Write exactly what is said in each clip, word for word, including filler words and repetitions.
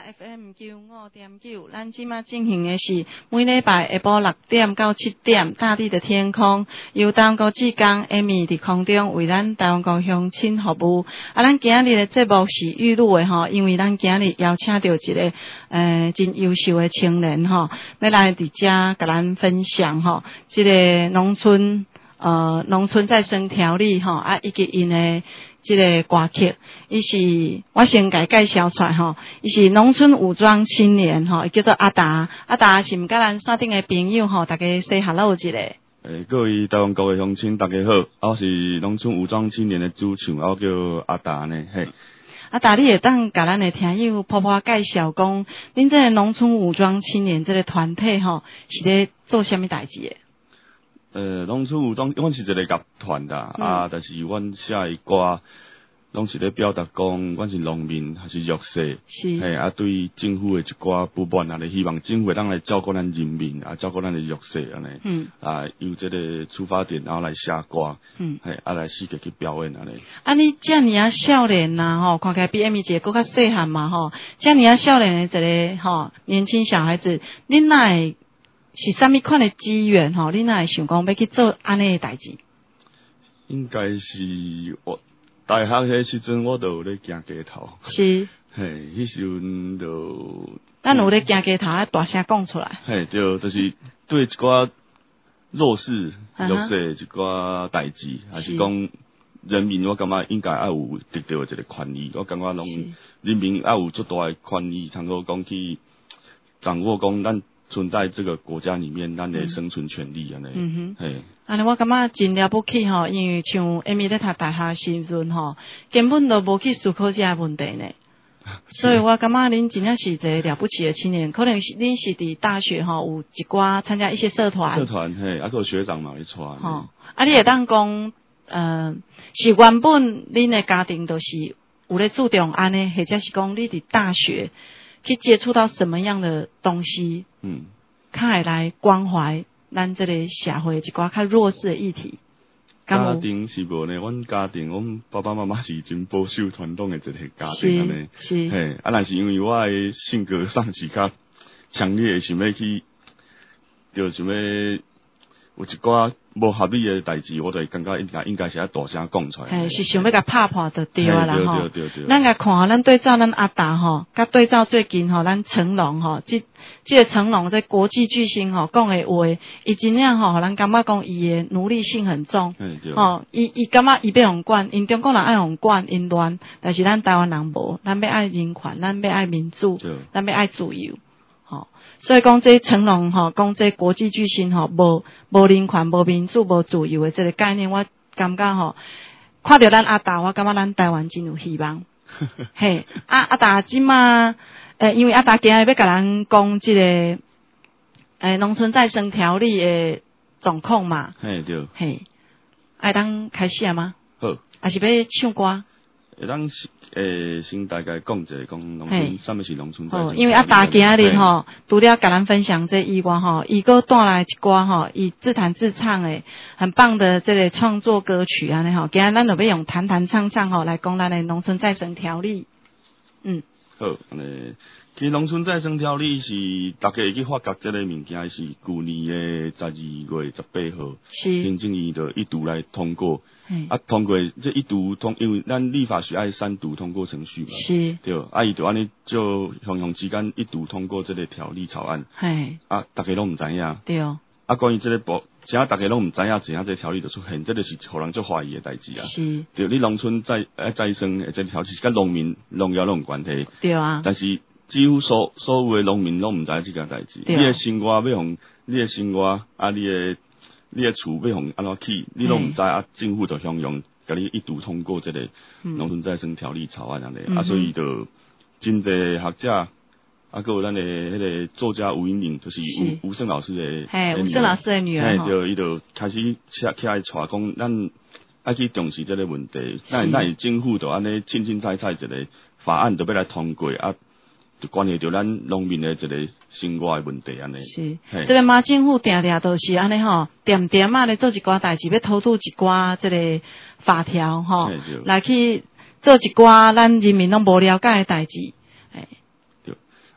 F M 九五点九，咱即马进行的是每礼拜下晡六点到七点，大地的天空由台湾国际港 Amy 伫空中为咱台湾国乡亲服务。啊，咱今日的节目是预录的吼，因为咱今日邀请到一个呃真优秀的青年吼，要来伫遮甲咱分享吼，即、这个农村呃农村再生条例吼，啊以及因的。这个歌曲，伊是我先甲介绍出来吼，伊是农村武装青年吼，伊叫做阿达，阿达是毋甲咱线顶的朋友吼，大家 say hello 一下。诶， 各位台湾国的乡亲，大家好，我是农村武装青年的主唱，我叫阿达呢，嘿。 阿达，你会当甲咱的听友婆婆介绍讲，恁这个农村武装青年这个团体吼，是咧做啥物代志的？ 呃，农村武装，阮是一个乐团啦，嗯、啊，但是阮写的歌，拢是咧表达讲，阮是农民还是弱势， 是， 嘿，啊，对政府的一寡不满啊，咧希望政府会当来照顾咱人民，啊，照顾咱的弱势安尼，嗯，啊，由这个出发点，然后来写歌，嗯，嘿，啊，来世界去表演安尼。 啊，你遮尔啊少年呐，吼，看起来比 Amy 姐更较细汉嘛，吼，遮尔啊少年的一个吼年轻小孩子，恁哪会？是啥物款的机缘吼？你哪会想讲要去做安尼的代志？ 应该是我大学迄时阵，我都有咧行街头。 是。 嘿，迄时阵就。 咱有咧行街头，啊大声讲出来。 嘿，对，就是对一寡弱势、弱势一寡代志，还是讲人民，我感觉应该要有得到一个权利。我感觉拢人民要有足大的权利，通过讲去掌握讲咱。存在这个国家里面，咱的生存权利安尼。嗯哼，嘿， 安尼我感觉真了不起吼，因为像 Amy 咧读大学时阵吼，根本都无去思考这个问题呢。所以我感觉恁真正是一个了不起的青年，可能是恁是伫大学吼有一寡参加一些社团。 社团嘿，啊，个学长嘛咧带。 吼，啊，你会当讲，呃，是原本恁的家庭都是有咧注重安尼，或者是讲你伫大学。去接触到什么样的东西，嗯，开来关怀咱这个社会一寡较弱势的议题。 家庭是无呢，阮家庭，阮爸爸妈妈是真保守传统的一个家庭安尼， 是， 嘿，啊，但是因为我的性格上是较强烈，想要去，就想要有一寡无合理的代志，我就感觉应该应该是要大声讲出来。 嘿，是想要甲拍破就对啊啦吼。 对对对对。 咱甲看，咱对照咱阿达吼，甲对照最近吼，咱成龙吼，即即个成龙这国际巨星吼讲的话，伊真正吼，互咱感觉讲伊的奴隶性很重。吼，伊伊感觉伊要互管，因中国人爱互管，因乱，但是咱台湾人无，咱要爱人权，咱要爱民主，咱要爱自由。所以讲这成龙吼，讲这国际巨星吼，无无人权、无民主、无自由的这个概念，我感觉吼，看到咱阿达，我感觉咱台湾真有希望。嘿，啊阿达即马，诶，因为阿达今日要甲咱讲这个，诶，农村再生条例的状况嘛。 嘿对。 嘿，爱当开始啊吗？ 好。 还是要唱歌？ 会当诶，先大概讲一下讲农村，什么是农村再生条例？ 因为阿达今日吼，除了甲咱分享这以外吼，伊佫带来一寡吼，伊自弹自唱诶，很棒的这个创作歌曲安尼吼。今日咱就要用弹弹唱唱吼来讲咱的农村再生条例。嗯。 好，安尼，其实农村再生条例是大家会去发觉这个物件是去年的十二月十八号， 是行政院就一读来通过。啊，通过这一读通，因为咱立法是爱三读通过程序嘛， 是， 对，啊，伊就安尼就雄雄之间一读通过这个条例草案， 嘿， 啊，大家拢唔知影， 对， 啊，关于这个部，只要大家拢唔知影，怎样这条例就出现，这个是互人做怀疑的代志啊， 是， 对，你农村再呃再生的这条是跟农民农业拢有关系， 对啊， 但是几乎所所有的农民拢唔知这件代志，你的生活要用，你的生活啊，你的。你的厝要用安怎起，你拢唔知啊？政府就向用，甲你一读通过这个农村再生条例草案安尼、嗯，啊，所以就真侪学者，啊，还有咱的迄个作家吴英玲，就是吴吴胜老师的， 嘿，吴胜老师的女儿， 嘿，就伊就开始起起来传讲，咱爱去重视这个问题，那那政府就安尼清清彩彩一个法案就要来通过啊。就关系到咱农民的一个生活的问题安尼。 是，这个马政府定定都是安尼吼，点点啊咧做一寡代志，要偷渡一寡这个法条吼，来去做一寡咱人民拢无了解的代志。 对，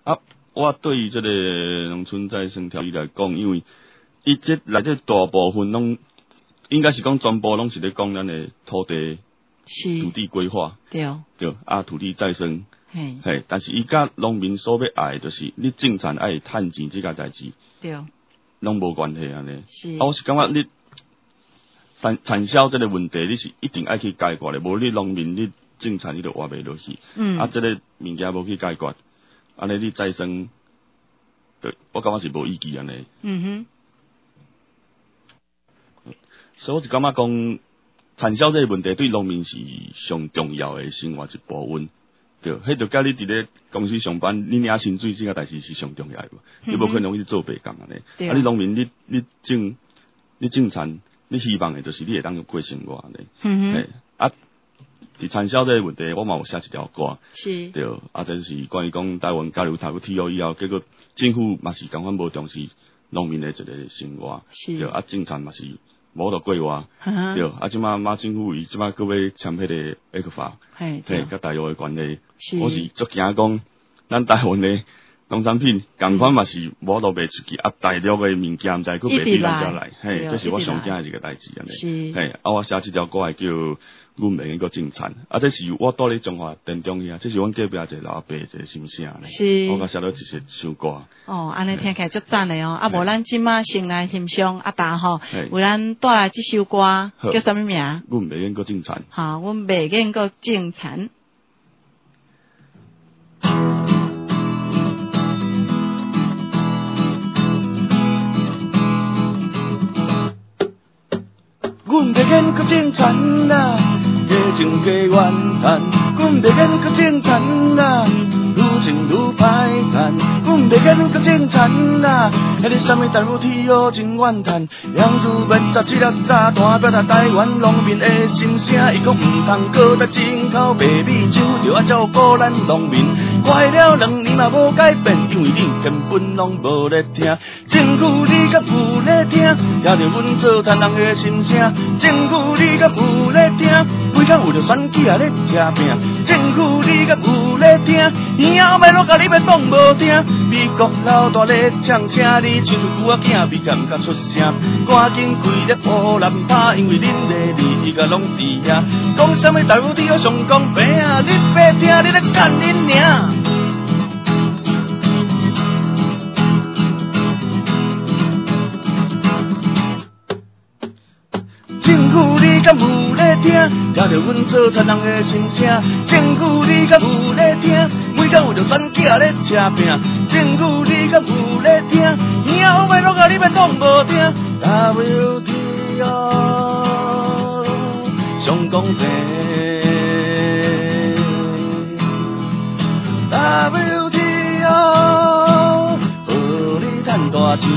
啊，我对于这个农村再生条例来讲，因为伊这内底大部分拢应该是讲全部拢是咧讲咱的土地、土地规划， 对对啊，土地再生， 嘿， 嘿，但是伊甲农民所要爱的就是你种田爱趁钱这个代志， 对， 拢无关系安尼。 是， 啊，我是感觉你产产销这个问题，你是一定爱去解决的，无你农民你种田你就活袂落去， 嗯， 啊，这个物件无去解决，安尼你再生，对，我感觉是无意义安尼。 嗯哼。 所以我就感觉讲，产销这个问题对农民是上重要的生活一部分，对，迄就甲你伫咧公司上班，你领薪水这个代志是上重要的，你无可能去做白工安尼。啊，你农民你你种你种田，你希望的就是你会当过生活安尼。嗯哼。啊，伫产销这个问题，我嘛有写一条歌， 是， 对，啊，这是关于讲台湾加入读 T O 以后，结果政府嘛是共款无重视农民的一个生活，对，啊，种田嘛是。无得规划，对，啊，即马马政府伊即马搁要签迄个 A 克法，嘿，甲大陆的关系，我是足惊讲，咱台湾的农产品共款嘛是无得卖出去，啊，大陆的物件毋知搁卖去咱遮来，嘿，这是我上惊的一个代志安尼，嘿，啊，我写即条歌系叫阮袂用搁种田，啊，这是我住咧中华田中遐，这是阮隔壁一个老阿伯一个心声咧，是，我甲写了一首首歌。 哦，安尼听起来足赞的哦，啊，无咱即马先来欣赏阿达吼，为咱带来即首歌叫什么名？ 阮袂用搁种田。 好，阮袂用搁种田。 阮袂用搁种田啦，加种加怨叹。阮袂用搁种田啦，愈种愈歹趁。阮袂用搁种田啦，迄个什么大雨天哦真怨叹。杨树要十七粒炸弹，表达台湾农民的心声。伊讲毋通搁再进口白米酒，着爱照顾咱农民。怪了两年嘛无改变，因为你根本拢无咧听。政府你敢有咧听？听着阮做田人的心声。政府你敢有咧听？每天为着选举也咧吃拼。政府你敢有咧听？耳后摆落甲你要当无听。美国老大咧唱声，你像旧仔囝，比较毋敢出声。赶紧开咧乌蓝拍，因为恁的利益甲拢伫遐。讲什么大雨天上公平啊？你别听，你咧干恁娘。政府你敢有咧听？听着阮做田人的心声。政府你敢有咧听？每天为着选举也咧吃拼。政府你敢有咧听？耳后摆落甲你要当无听。W T O 上公平。W T O 互你赚大钱。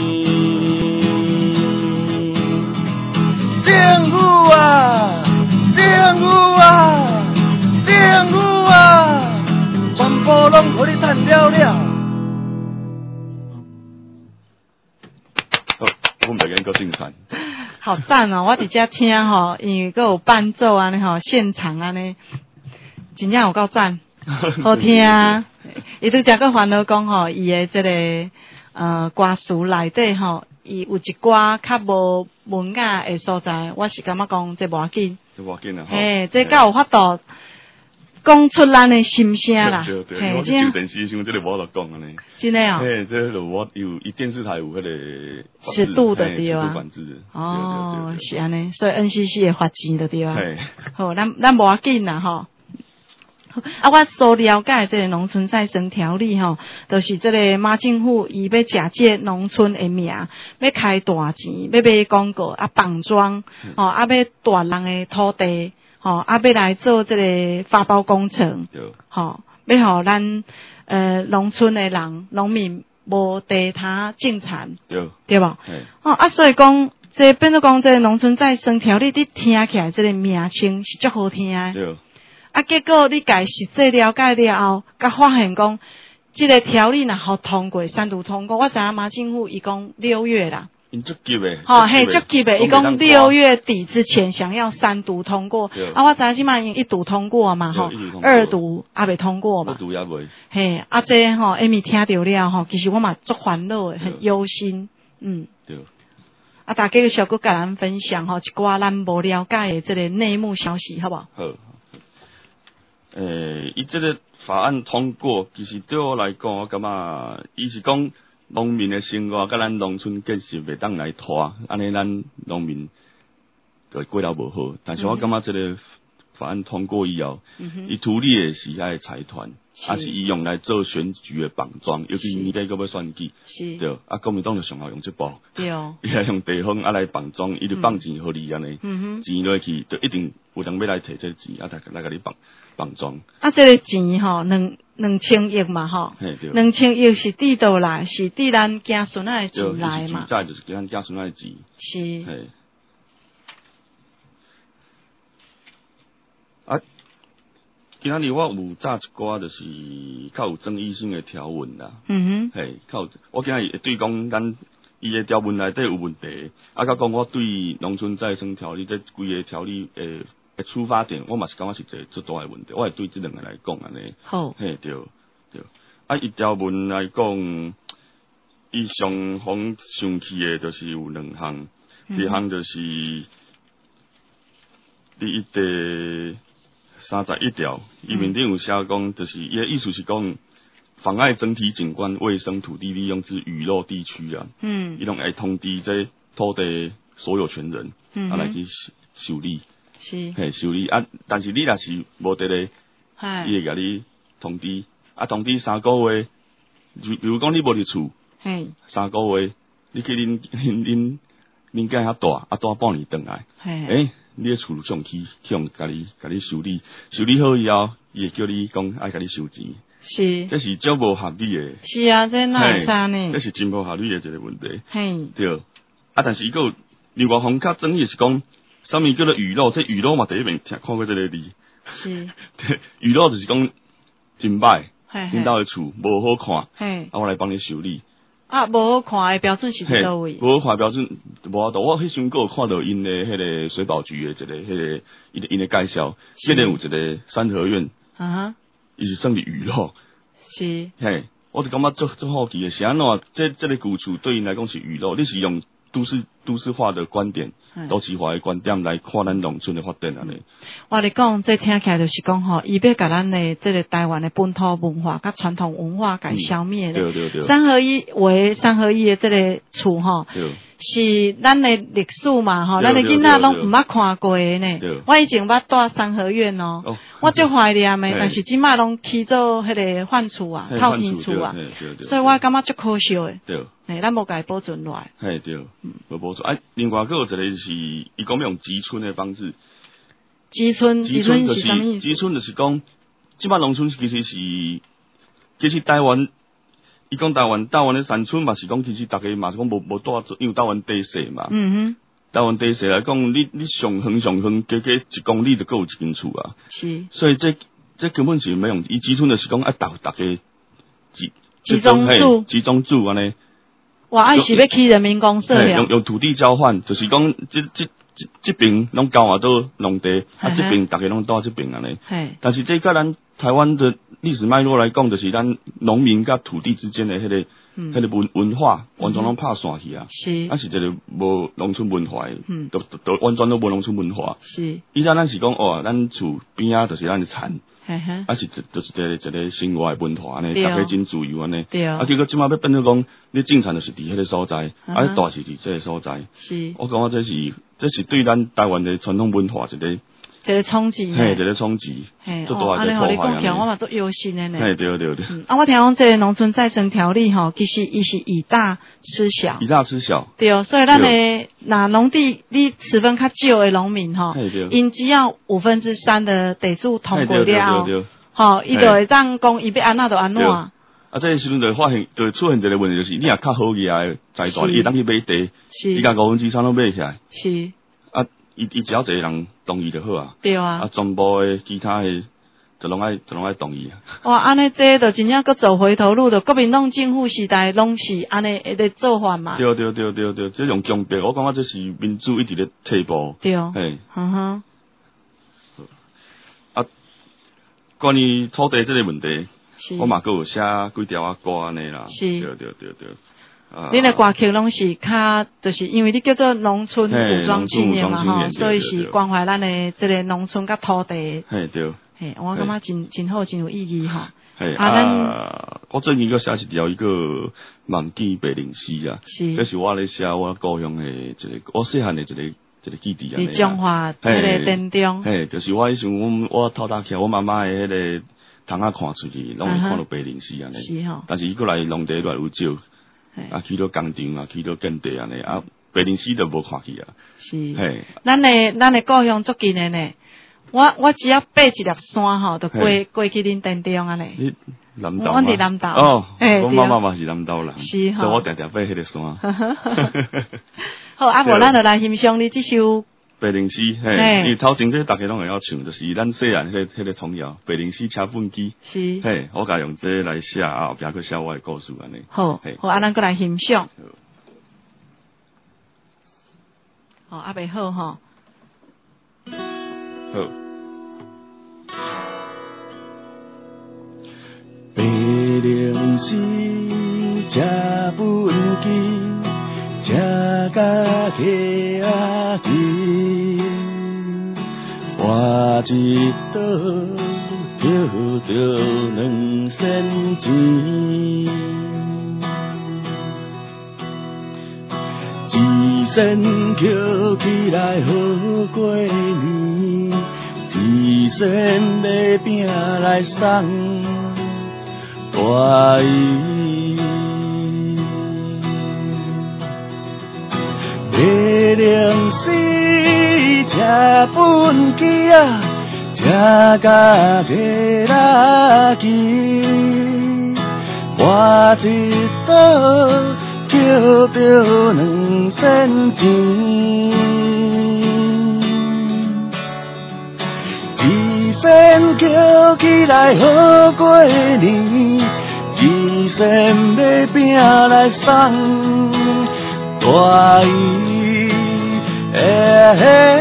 政府啊，政府啊，政府啊，全部拢互你赚了了。好，我们来个种田。 好赞哦！我伫遮听吼，因为佮有伴奏安尼吼，现场安尼，真正有够赞，好听。伊拄则佮烦恼讲吼，伊的即、这个呃歌词内底吼。伊有一寡较无文雅的所在，我是感觉讲这无要紧， 这无要紧啊！ 嘿，这较有法度讲出咱的心声啦。 对对对，我去上电视上这个无得讲安尼。 真的哦。 嘿，这个我有，伊电视台有迄个尺度的对啊。 管制。 哦，是安尼，所以 N C C 会罚钱的对啊。好，咱咱无要紧啦吼。啊，我所了解这个农村再生条例吼，就是这个马政府伊要假借农村的名，要开大钱，要买广告啊，绑桩，吼、哦，啊，要大人的土地，吼、哦，啊，要来做这个发包工程，吼、哦，要互咱呃农村的人农民无地通种田，对，对无？哦，啊，所以讲，这变做讲这个农村再生条例，你听起来这个名称是足好听的。对。啊，结果你家实际了解了后，甲发现讲，这个条例若好通过，三读通过，我知影马政府伊讲六月啦， 因足急诶， 吼，嘿，足急诶，伊讲六月底之前想要三读通过，啊，我知影即摆已经一读通过嘛，吼，二读还未通过嘛， 二读也未， 嘿，啊，这吼，艾米听到了吼，其实我嘛足烦恼诶，很忧心，嗯， 对， 啊，大家小哥甲咱分享吼，一寡咱无了解诶这个内幕消息，好不好？ 好，诶，伊这个法案通过，其实对我来讲，我感觉伊是讲。农民的生活甲咱农村建设袂当来拖，安尼咱农民就过了无好。但是我感觉这个法案通过以后，伊处理的是遐个财团，也是伊用来做选举的绑桩，尤其年底个要选举，对，啊，国民党就上好用这部，对，伊来用地方啊来绑桩，伊就放钱互你安尼，钱落去就一定有人要来摕这钱，啊，来来甲你绑绑桩。 啊，这个钱吼，两两千亿嘛，吼，两千亿是伫倒来，是伫咱子孙仔的钱来嘛。 在就是咱子孙仔的钱。 是。 嘿。啊，今仔日我有炸一寡就是较有争议性的条文啦。嗯哼。嘿，较有，我今仔日会对讲咱伊的条文内底有问题，啊，甲讲我对农村再生条例这规个条例诶。诶，出发点我嘛是感觉是一个最大的问题，我会对这两个来讲安尼。好，嘿，对对。啊，伊条文来讲，伊上方生气的，就是有两项，嗯、一项就是第一第三十一条，伊面顶有写讲，就是伊的意思是讲，妨碍整体景观、卫生、土地利用之雨漏地区啊。嗯。伊拢会通知这土地所有权人，嗯、啊来去修理。是，嘿，修理啊，但是你若是无得咧，伊会甲你通知，啊，通知三个月，比如讲你无伫厝，嘿，三个月，你去恁恁恁恁家遐大，啊，大半年转来，诶、欸，你诶厝上去去用甲你甲你修理，修理好以后，伊会叫你讲爱甲你收钱，是，这是足无合理诶， 是啊，这哪会啥呢？ 这是真无合理诶一个问题，嘿，对，啊，但是伊个另外方较争议是讲。啥物叫做雨漏？这雨漏嘛，第一遍听看过这个字。是。雨漏就是讲真歹，恁兜的厝无好看，嘿，啊，我来帮你修理。 啊，无好看的标准是伫倒位？ 无好看标准无法度。我迄时阵有看到因的迄个水保局的一个迄个因因的介绍，这边有一个三合院，啊哈，伊是算是雨漏。是。嘿，我就感觉足足好奇的，是安怎？这这个古厝对因来讲是雨漏，你是用都市都市化的观点。都市化的观点来看咱农村的发展安尼。 我咧讲，这听起来就是讲吼，伊要甲咱的这个台湾的本土文化甲传统文化甲消灭咧。对对对。三合一为三合一的这个厝吼，是咱的历史嘛吼，咱的囡仔拢毋捌看过的呢。我以前捌住三合院哦，哦我足怀念的，但是即摆拢去做迄个换厝啊、套现厝啊，所以我感觉足可惜的。对。嘿，咱无甲伊保存落来。 嘿，对，无保存。啊，另外佫有一个就是，伊讲要用集村的方式。 集村，集村是啥物意思？ 集村就是讲，即摆农村其实是，其实台湾，伊讲台湾台湾的山村嘛是讲，其实大家嘛是讲无无多，因为台湾地势嘛。嗯哼。台湾地势来讲，你你上远上远，加加一公里就够有一间厝啊。是。所以这这根本是没用，伊集村就是讲，啊，大大家集集中住， 集中住安尼。 我爱是要起人民公社了， 用用土地交换，就是讲这这这这边拢交换到农地，啊这边大家拢到这边安尼。但是这个咱台湾的历史脉络来讲，就是咱农民甲土地之间的迄、那个迄、嗯、个文文化，完全拢拍散去啊。是，啊是一个无农村文化的，嗯，都都完全都无农村文化。是，以前咱是讲哦，咱厝边仔就是咱的田。啊是就是一个一个生活的文化安尼，大家真自由安尼。对啊。啊，结果即马要变做讲，你种田就是伫迄个所在，啊，大是伫这个所在。是。我感觉这是这是对咱台湾的传统文化一个一个冲击。 嘿，一个冲击。嘿。做大一个破坏。哦，安尼互你讲起来，我嘛做忧心的呢。 嘿，对对对。 啊，我听讲这个农村再生条例吼，其实伊是以大吃小。 以大吃小。 对哦，所以咱的那农地你持分较少的农民吼，因只要五分之三的地主通过了。吼，伊就会当讲伊要安怎就安怎。啊， 这个时阵就发现，就出现一个问题，就是你若较好个啊财团，伊当去买地，伊甲五分之三拢买起来。是。啊，伊伊只要一个人同意就好啊。对啊。啊，全部的其他的就拢爱就拢爱同意啊。 哇，安尼这就真正搁走回头路的，国民党政府时代拢是安尼一个做法嘛。 对对对对对，这种强迫，我感觉这是民主一直咧退步。 对， 嘿， 哼哼。 啊，关于土地这个问题，我嘛佫有写几条啊歌安尼啦。 是。 对对对对。啊。 恁的歌曲拢是较，就是因为你叫做农村武装青年嘛吼，所以是关怀咱的这个农村甲土地。 嘿对。 嘿，我感觉真真好，真有意义吼。 嘿啊，啊我最近佫写一条一个梦见白灵诗啊， 是， 这是我咧写我故乡的一个，我细汉的一个一个记忆啊。 伫中华迄个殿中。 嘿，就是我迄时阵，我透早起，我妈妈的迄个窗仔看出去，拢会看到白灵诗安尼。 是吼。 但是伊过来农地越来越少，啊，去到工厂啊，去到建地安尼啊，白灵诗都无看去啊。 是。嘿，咱的咱的故乡足近的呢。我我只要爬一粒山吼，就过过去恁殿中安尼。 你南投我伫南投。 哦，我妈妈嘛是南投人。 是吼。 所以我定定爬迄个山。 好，啊无咱就来欣赏你这首白灵诗，嘿，因为头前这大家拢会晓唱，就是咱细汉迄个迄个童谣《白灵诗车粪机》。是。嘿，我甲用这来写啊，后壁去写我的故事安尼。 好，好，啊，咱过来欣赏。好，啊袂好吼。 好。 白灵诗车粪机，车甲溪仔近，换一道捡着两仙钱，一仙捡起来好过年，一仙买饼来送。大意，白灵诗车粪机啊，车甲溪仔近，换一道捡着两仙钱，一仙捡起来好过年。一仙买饼来送大姨，嘿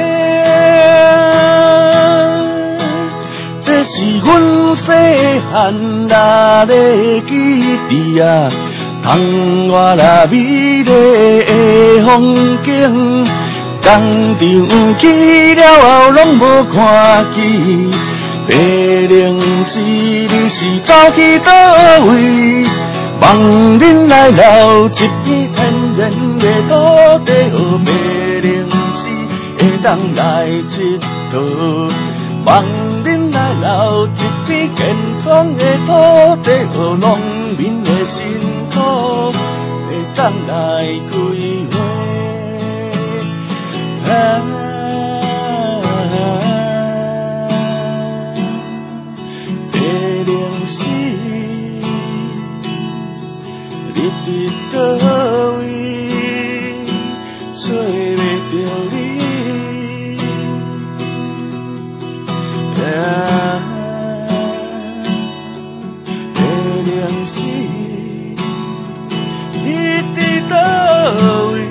这是阮细汉那个记忆啊，窗外那美丽的风景，工厂去了后拢无看见。白灵诗，你是走去倒位？望恁来留一片天然的土地，予白灵诗会当来佚佗。望恁来留一片健康的土地，予农民的辛苦会当来开花。啊在倒位，找袂着你。啊，白灵诗，你在倒位？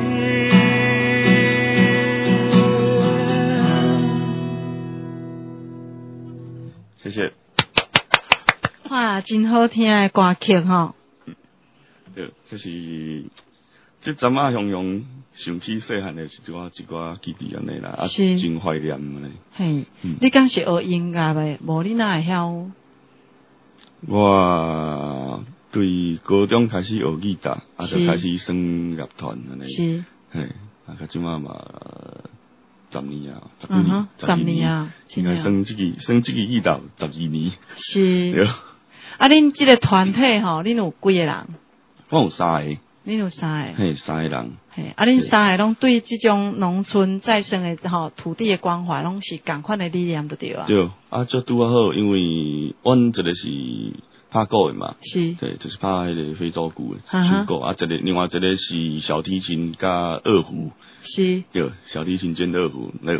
谢谢。 哇，真好听的歌曲吼。 对，就是这阵啊，雄雄想起细汉的是一寡一寡记忆安尼啦，啊，真怀念安尼。 嘿，嗯、你敢是学音乐的？无你哪会晓？ 我对高中开始学吉他，啊，就开始升乐团安尼。是。嘿，啊，到即马嘛十年啊，十几年， 十年啊， 应该升这个升这个吉他十二年。 是。对。啊，恁这个团体吼，恁有几个人？ 我有三个， 你有三个， 嘿，三个人， 嘿，啊，恁三个拢对这种农村再生的吼土地的关怀，拢是共款的理念就对啊。 对，啊，这拄啊好，因为阮一个是拍鼓的嘛， 是， 对，就是拍迄个非洲鼓的手鼓，啊，一个另外一个是小提琴加二胡， 是， 对，小提琴兼二胡，那个啊，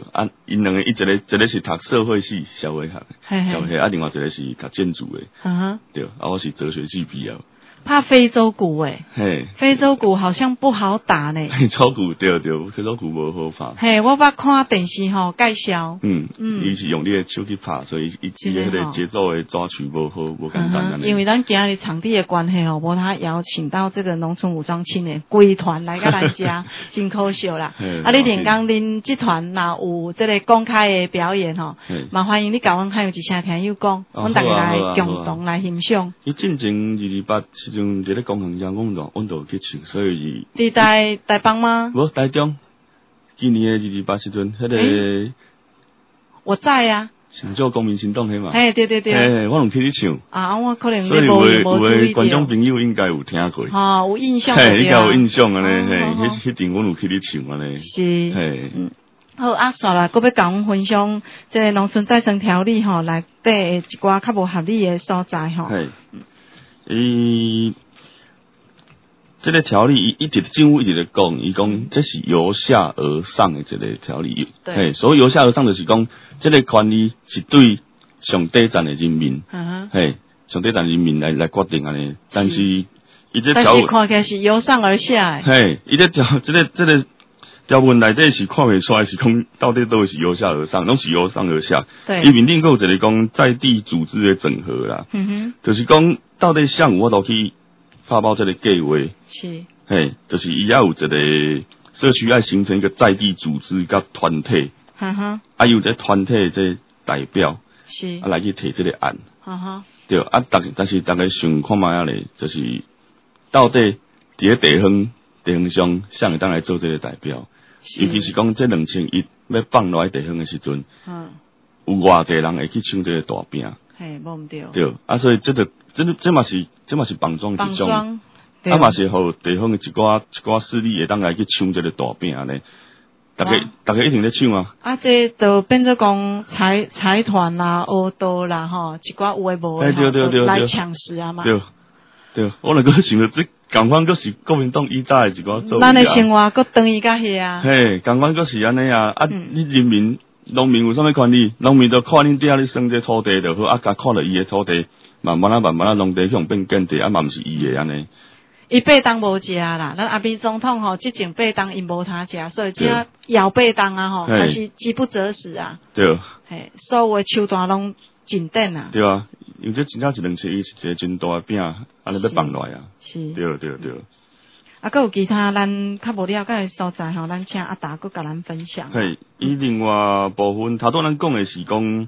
因两个，伊一个一个是读社会系社会学，社会系啊，另外一个是读建筑的， 嗯哼， 对，啊，我是哲学系毕业。 怕非洲鼓诶， 嘿， 非洲鼓好像不好打呢。 非洲鼓对对，非洲鼓无好拍。 嘿，我捌看电视吼介绍。 嗯嗯，伊是用你的手去拍，所以伊伊迄个节奏的抓取无好无简单。 因为咱今日场地的关系吼，无他邀请到这个农村武装青年规团来到咱家，真可惜啦。啊，你连讲恁这团若有这个公开的表演吼，麻烦因你甲阮还有一声听友讲，阮大家来共同来欣赏。 伊进前二二八。种一个工行上阮度阮度去唱，所以伫台台北吗？ 无台中，今年的二二八时阵，迄、那个、欸、 我在啊。 成就公民行动迄嘛。 嘿，对对对。 嘿，我拢去你唱。 啊，我可能所以有有诶观众朋友应该有听过。 哦，有印象。 嘿，应该有印象安尼，嘿，迄迄阵阮有去你唱安尼。 是。 嘿。 嗯。好啊，煞啦，搁要甲阮分享即个农村再生条例吼，内底诶一寡较无合理诶所在吼。 嘿。伊，这个条例伊一直政府一直咧讲，伊讲这是由下而上的一个条例。 对， 所以由下而上就是讲，这个权利是对上底层的人民， 嗯、 嘿，上底层人民来来决定安尼。但是伊这条，但是看起来是由上而下的。 嘿，伊这条这个这个条文内底是看袂出来是讲到底都是由下而上，拢是由上而下。 对， 伊面顶有一个讲在地组织的整合啦， 嗯哼， 就是讲。到底像我都去发包这个计划， 是， 嘿，就是伊要有一个社区要形成一个在地组织甲团体， 哈哈， 啊有这团体这代表， 是， 啊来去提这个案， 哈哈， 对，啊，大但是大家想看卖啊咧，就是到底伫个地方地方上，谁会当来做这个代表？尤其是讲这两千亿要放落来地方的时阵，嗯，有偌济人会去抢这个大饼。 嘿，无毋对。 对，啊，所以这个，这这嘛是，这嘛是绑桩一种，啊嘛是互地方的一寡一寡势力会当来去抢这个大饼安尼，大家大家一定咧抢啊。 啊，这就变做讲财财团啦、黑道啦，吼，一寡有诶无诶， 对对对来抢食啊嘛。 对对，我能够想到这共款，阁是国民党以早诶一寡做。 咱诶生活阁等于甲遐啊。 嘿，共款阁是安尼啊，啊，你人民。农民有啥物权利？农民就看恁底下咧生这土地就好，啊，甲看了伊诶土地，慢慢啊慢慢啊，农地向变建地，啊嘛毋是伊诶安尼。 伊八当无食啦，咱阿扁总统吼，即前八当因无他食，所以即个摇八当啊吼，还是饥不择食啊。 对。 嘿，所有诶手段拢紧等啊。 对啊，因为这真正一两千亿是一个真大诶饼，安尼要放落来啊。 是。 对对对。 啊，佮有其他咱较无了解诶所在吼，咱请阿达佮甲咱分享。 嘿，伊另外部分，头拄咱讲诶是讲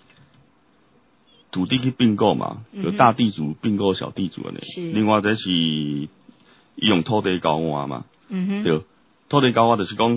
土地去并购嘛，有大地主并购小地主安尼。 是。 另外这是伊用土地交换嘛。 嗯哼。 对，土地交换就是讲，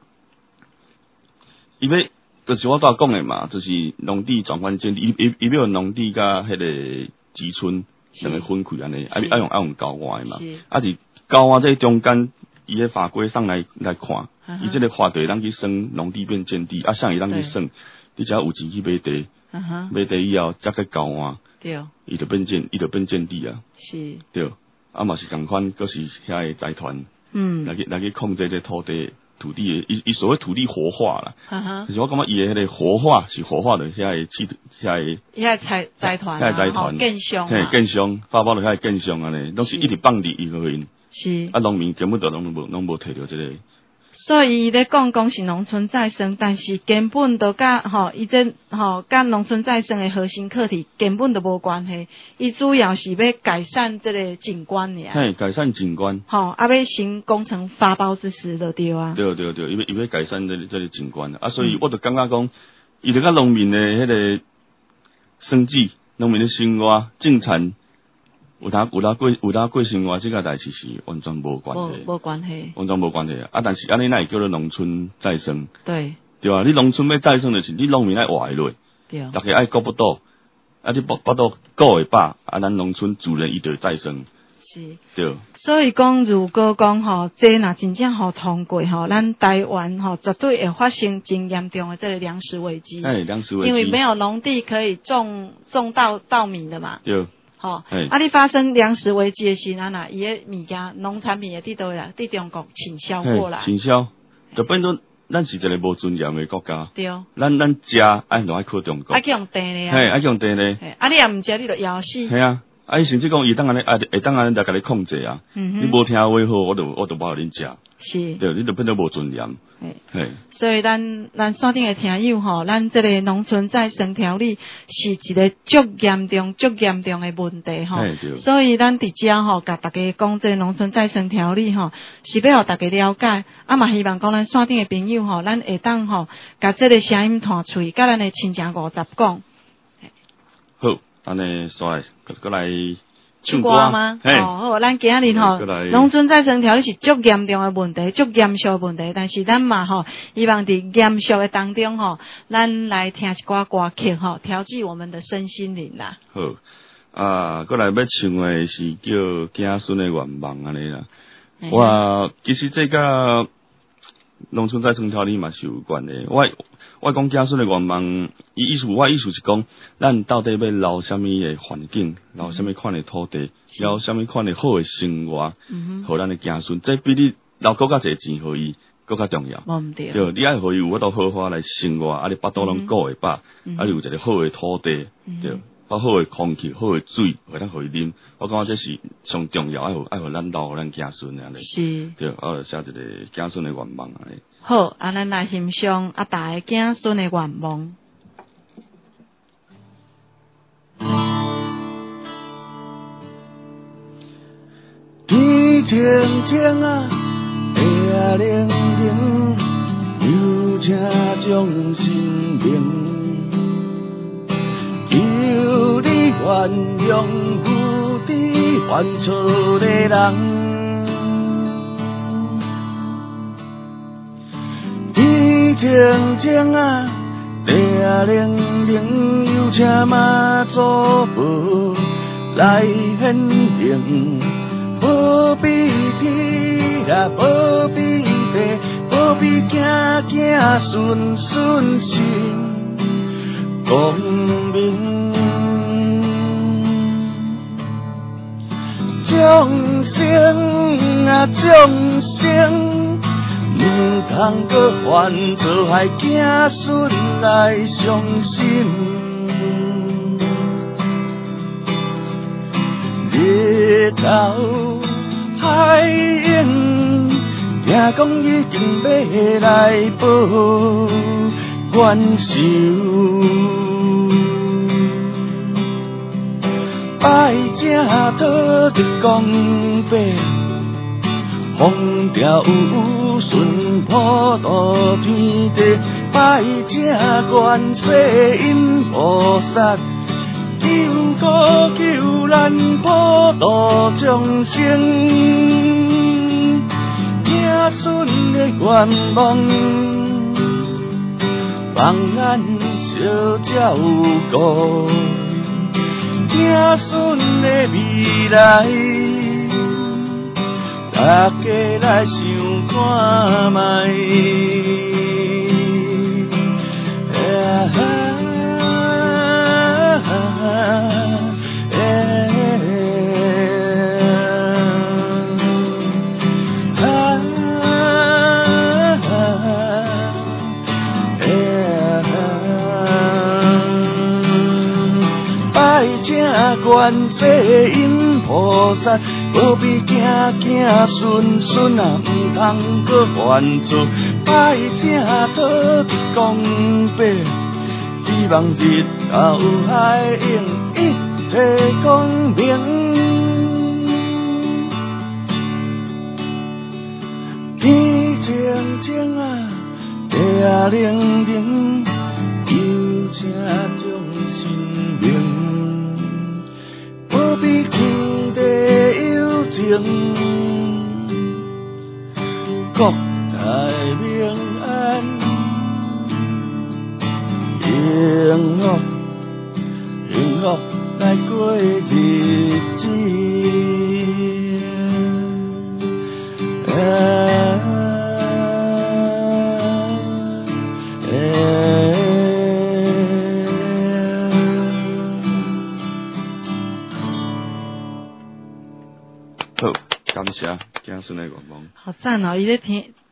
伊要，就是我拄讲诶嘛，就是农地转换建地，伊伊伊要用农地甲迄个集村两个分开安尼，啊啊用啊用交换诶嘛，啊是。交换这中间，伊个法规上来来看，伊这个法地咱去算农地变建地，啊，像伊咱去算，你只要有钱去买地，买地以后再去交换， 对， 伊就变建，伊就变建地啊， 是， 对，啊嘛是共款，佫是遐个财团，嗯，来去来去控制这土地土地的，伊伊所谓土地活化啦，哈就是我感觉伊个迄个活化是活化的遐个气，遐个， 遐财财团， 遐财团， 更凶， 嘿，更凶，发包了遐个更凶安尼，拢是一直放伫伊个因。 是啊，农民根本就拢无拢无摕到这个。 所以伊咧讲讲是农村再生，但是根本都甲吼，伊这吼甲农村再生的核心课题根本都无关系。伊主要是要改善这个景观尔。 嘿，改善景观。 吼，啊要行工程发包之时就对啊。 对对对，伊要伊要改善这个这个景观啊，所以我就感觉讲，伊就甲农民的迄个生计、农民的生活、进产。有他有他过有他过生活，这个代志是完全无关系， 无关系， 完全无关系啊！啊，但是安尼那会叫做农村再生， 对对啊，你农村要再生就是你农民爱活下来， 对， 大家爱顾不到，啊，你不不到顾会饱，啊，咱农村主人伊就会再生， 是， 对。 所以讲，如果讲吼，这若真正好通过吼，咱台湾吼绝对会发生真严重的这个粮食危机， 哎，粮食危机， 因为没有农地可以种种稻稻米的嘛， 对。 吼、哦，啊！你发生粮食危机的时阵啊，伊个物件农产品会伫倒来，伫中国倾销过来， 倾销，就变做咱是一个无尊严的国家。 对。 咱咱食爱拢爱靠中国。 爱去用地咧啊。 嘿，爱去用地咧。 啊，你也毋食，你就枵死。 系啊，啊，伊甚至讲伊当安尼，啊，会当安尼来甲你控制啊。嗯哼。你无听话好，我就我就无互恁食。 是。 对，你就变得无尊严。嘿。 所以咱咱锁定的听友吼，咱这个农村再生条例是一个足严重、足严重的问题吼。所以咱伫遮吼，甲大家讲这个农村再生条例吼，是要互大家了解，啊嘛希望讲咱锁定的朋友吼，咱会当吼，甲这个声音传出去，甲咱的亲情五十讲。 好，安尼煞来，过来。 唱歌吗？哦，好，咱今日吼，农村再生条例是足严重的问题，足严肃的问题。但是咱嘛吼，希望伫严肃的当中吼，咱来听一寡歌曲吼，调剂我们的身心灵啦。 好，啊，过来要唱的是叫《子孙的愿望》安尼啦。我其实这个农村再生条例嘛是有关的。我我讲子孙的愿望，伊意思我意思是讲，咱到底要留什么的环境，留什么款的土地，留什么款的好的生活，嗯，互咱的子孙，这比你留更较侪钱互伊更较重要。 无毋对， 对，你爱互伊有法度好好来生活，啊，你巴肚拢顾会饱，嗯、啊，你有一个好的土地，嗯、对，啊，好的空气，好的水，会当互伊啉。我感觉这是上重要，爱互爱互咱留咱子孙安尼。 是。对， 啊，写一个子孙的愿望安尼。 好，啊，咱来欣赏阿大的子孙的愿望。 天青青啊，地啊冷冷，有请将心明，求你原谅有知犯错的人。天青啊，地啊冷冷，有请妈祖婆来显灵，保庇天啊，保庇地，保庇子子孙孙心光明，众生啊众生。唔通搁犯错，害子孙来伤心。日头海涌，听讲已经要来报冤仇，拜正讨得公平，风调雨顺普渡天地，拜正观世音菩萨，救苦救难普渡众生，子孙的愿望，帮咱小照顾，子孙的未来。大家来想看卖。拜正观世音菩萨。保庇子子孙孙啊，唔通搁犯错，拜正讨一公平，希望日后海涌一切公平。天青青啊，地啊冷冷，有请众神明，保庇天地。国泰民安，幸福幸福来过日子。啊好，感谢子孙的愿望。 好赞哦！伊咧听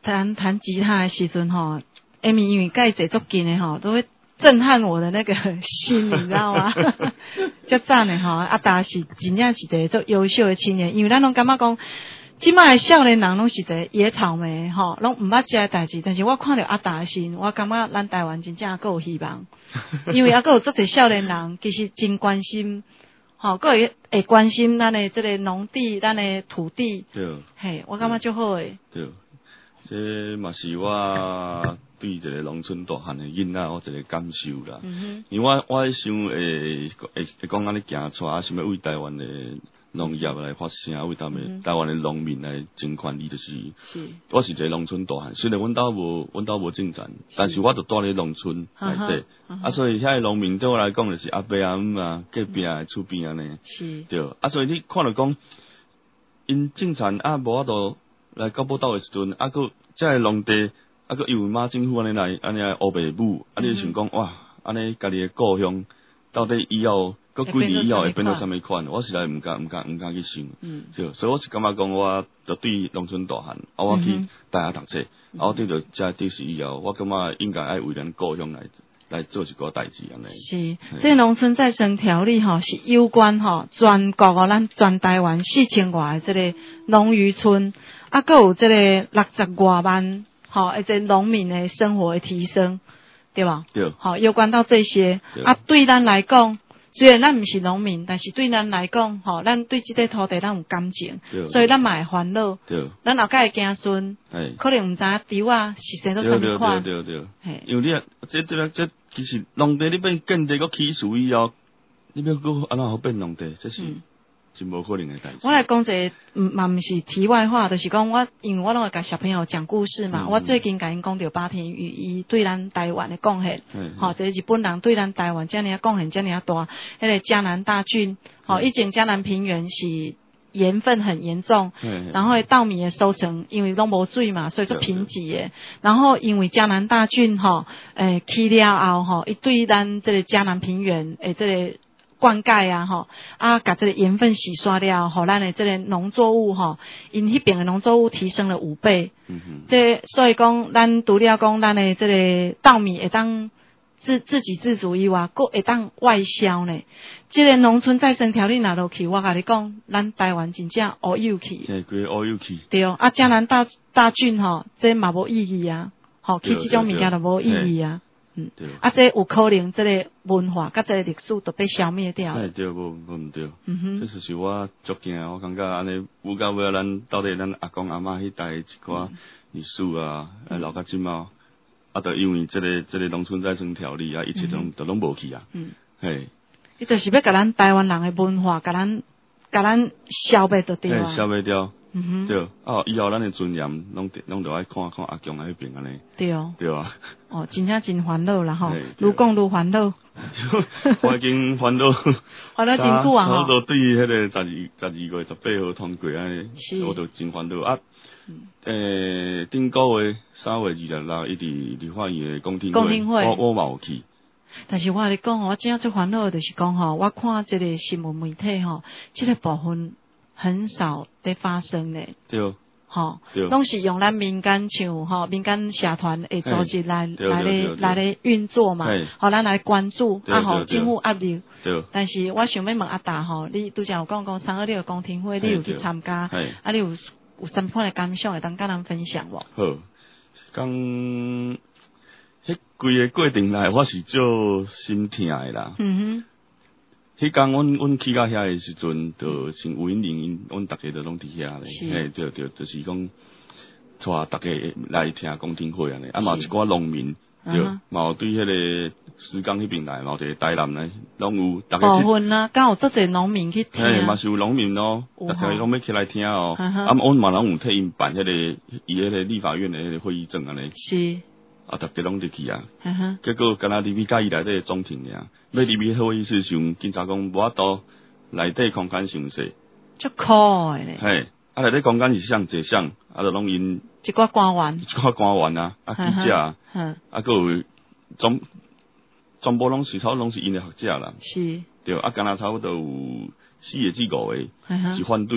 弹弹吉他的时阵吼，艾米因为介坐足近的吼，都会震撼我的那个心，你知道吗？足赞的吼，阿达是真正是一个足优秀的青年，因为咱拢感觉讲。即摆的少年人拢是一个野草莓吼，拢毋捌食的代志，但是我看到阿达的时，我感觉咱台湾真正还有希望，因为还有足侪少年人其实真关心，吼，个会会关心咱的这个农地、咱的土地， 对， 嘿，我感觉足好诶。 对，这嘛是我对一个农村大汉的囡仔我一个感受啦。嗯哼，因为我我想诶会会讲安尼行出啊，想要为台湾的。农业来发声，为他们台湾的农民来争权利，就是。是。我是一个农村大汉，虽然阮兜无阮兜无进展，但是我就住咧农村内底，啊，所以遐个农民对我来讲就是阿伯阿姆啊，隔壁啊，厝边安尼。是。对，啊，所以你看到讲，因进产啊，无法度来到报道的时阵，啊，个遮个农地，啊，个由马政府安尼来安尼来乌白母，啊，你想讲哇，安尼家己的故乡到底以后？个几年以后会变到啥物款？我实在毋敢毋敢毋敢去想，嗯，对，所以我是感觉讲，我就对农村大汉，啊，我去大学读册，嗯、啊，我对着遮第时以后，我感觉应该爱为咱故乡来来做一个代志安尼。是， 这农村再生条例吼是有关吼全国哦，咱全台湾四千外的这个农渔村，啊，佮有这个六十外万吼，而且农民的生活的提升，对吧？对。好，有关到这些，啊，对咱来讲。虽然咱毋是农民，但是对咱来讲，吼，咱对即块土地咱有感情，所以咱嘛会烦恼。咱后盖嘅子孙，可能毋知影稻啊是生到啥物款。 对对对对对。因为你啊，这这这其实农地你变建地个起树以后，你要搁安怎好变农地，这是真无可能的代志。 我来讲一个，嘛毋是题外话，就是讲我，因为我拢会甲小朋友讲故事嘛。嗯、我最近甲因讲到八田与伊对咱台湾的贡献，吼、嗯，这、哦、日本人对咱台湾遮尔啊贡献遮尔啊大。迄、那个嘉南大郡，吼、哦，以前嘉南平原是盐分很严重，嗯、然后稻米的收成因为拢无水嘛，所以说贫瘠的。然后因为嘉南大郡吼，诶、呃，起了后吼，伊对咱这个嘉南平原诶这个。灌溉啊，吼啊，把这个盐分洗刷掉，吼，咱的这个农作物吼，因迄边的农作物提升了五倍。嗯哼，这所以讲，咱除了讲咱的这个稻米会当自自给自足以外，佫会当外销呢。这个农村再生条例拿落去，我甲你讲，咱台湾真正乌有去。 嘿，规乌有去。 对哦，啊，嘉南大大郡吼，这嘛无意义啊，吼，去这种物件就无意义啊。嗯，对，啊，这有可能这个文化甲这个历史都被消灭掉。 哎，对，无无毋对。嗯哼，这就是我足惊，我感觉安尼，有到尾咱到底咱阿公阿嬷迄代一寡历史啊，嗯、留到即嘛，啊，就因为这个这个农村再生条例啊，一切拢都拢无去啊。嗯，嘿， 伊就是要甲咱台湾人的文化，甲咱甲咱消灭掉掉啊。 消灭掉。嗯哼，对，啊，以后咱的尊严，拢拢着爱看看阿强那边安尼。对哦，对啊。 哦，真正真烦恼啦吼，愈讲愈烦恼。 我已经烦恼， 烦恼真久啊吼。 我都对迄个十二十二月十八号通过安尼，我都真烦恼啊。诶，顶个月三月二十六，一直立法院的公听会，我我嘛有去。 但是我跟你讲吼，我真正最烦恼的就是讲吼，我看这个新闻媒体吼，这个部分。很少在发生呢，对，吼，拢是用咱民间像吼民间社团的组织来来咧来咧运作嘛，吼，咱来关注，啊吼，政府压力，但是我想要问阿达吼，你拄则有讲讲三二六公听会，你有去参加，啊，你有有什么款的感想会当甲咱分享无？ 好，讲迄规个过程内，我是做心疼的啦，嗯哼。迄天，阮阮去到遐诶时阵，就先有因另因，阮逐个都拢伫遐咧。嘿，对对，就是讲，带逐个来听公听会安尼。啊，嘛有一寡农民，对，嘛有对迄个石冈迄边来，嘛有一个台南来，拢有。 部分啊，刚有做者农民去听。 嘿，嘛是有农民咯，逐个拢要起来听哦。啊，阮嘛拢有替因办迄个伊迄个立法院诶迄个会议证安尼。是。啊，逐个拢入去啊，结果敢若入去甲伊内底总庭尔，要入去会议室上，警察讲无法度，内底空间伤细， 足酷诶咧。 嘿，啊内底空间是像坐像，啊就拢因一寡官员， 一寡官员啊，啊记者啊，啊个有总全部拢是差拢是因诶学者啦，是，对，啊敢若差不多有四个至五个是反对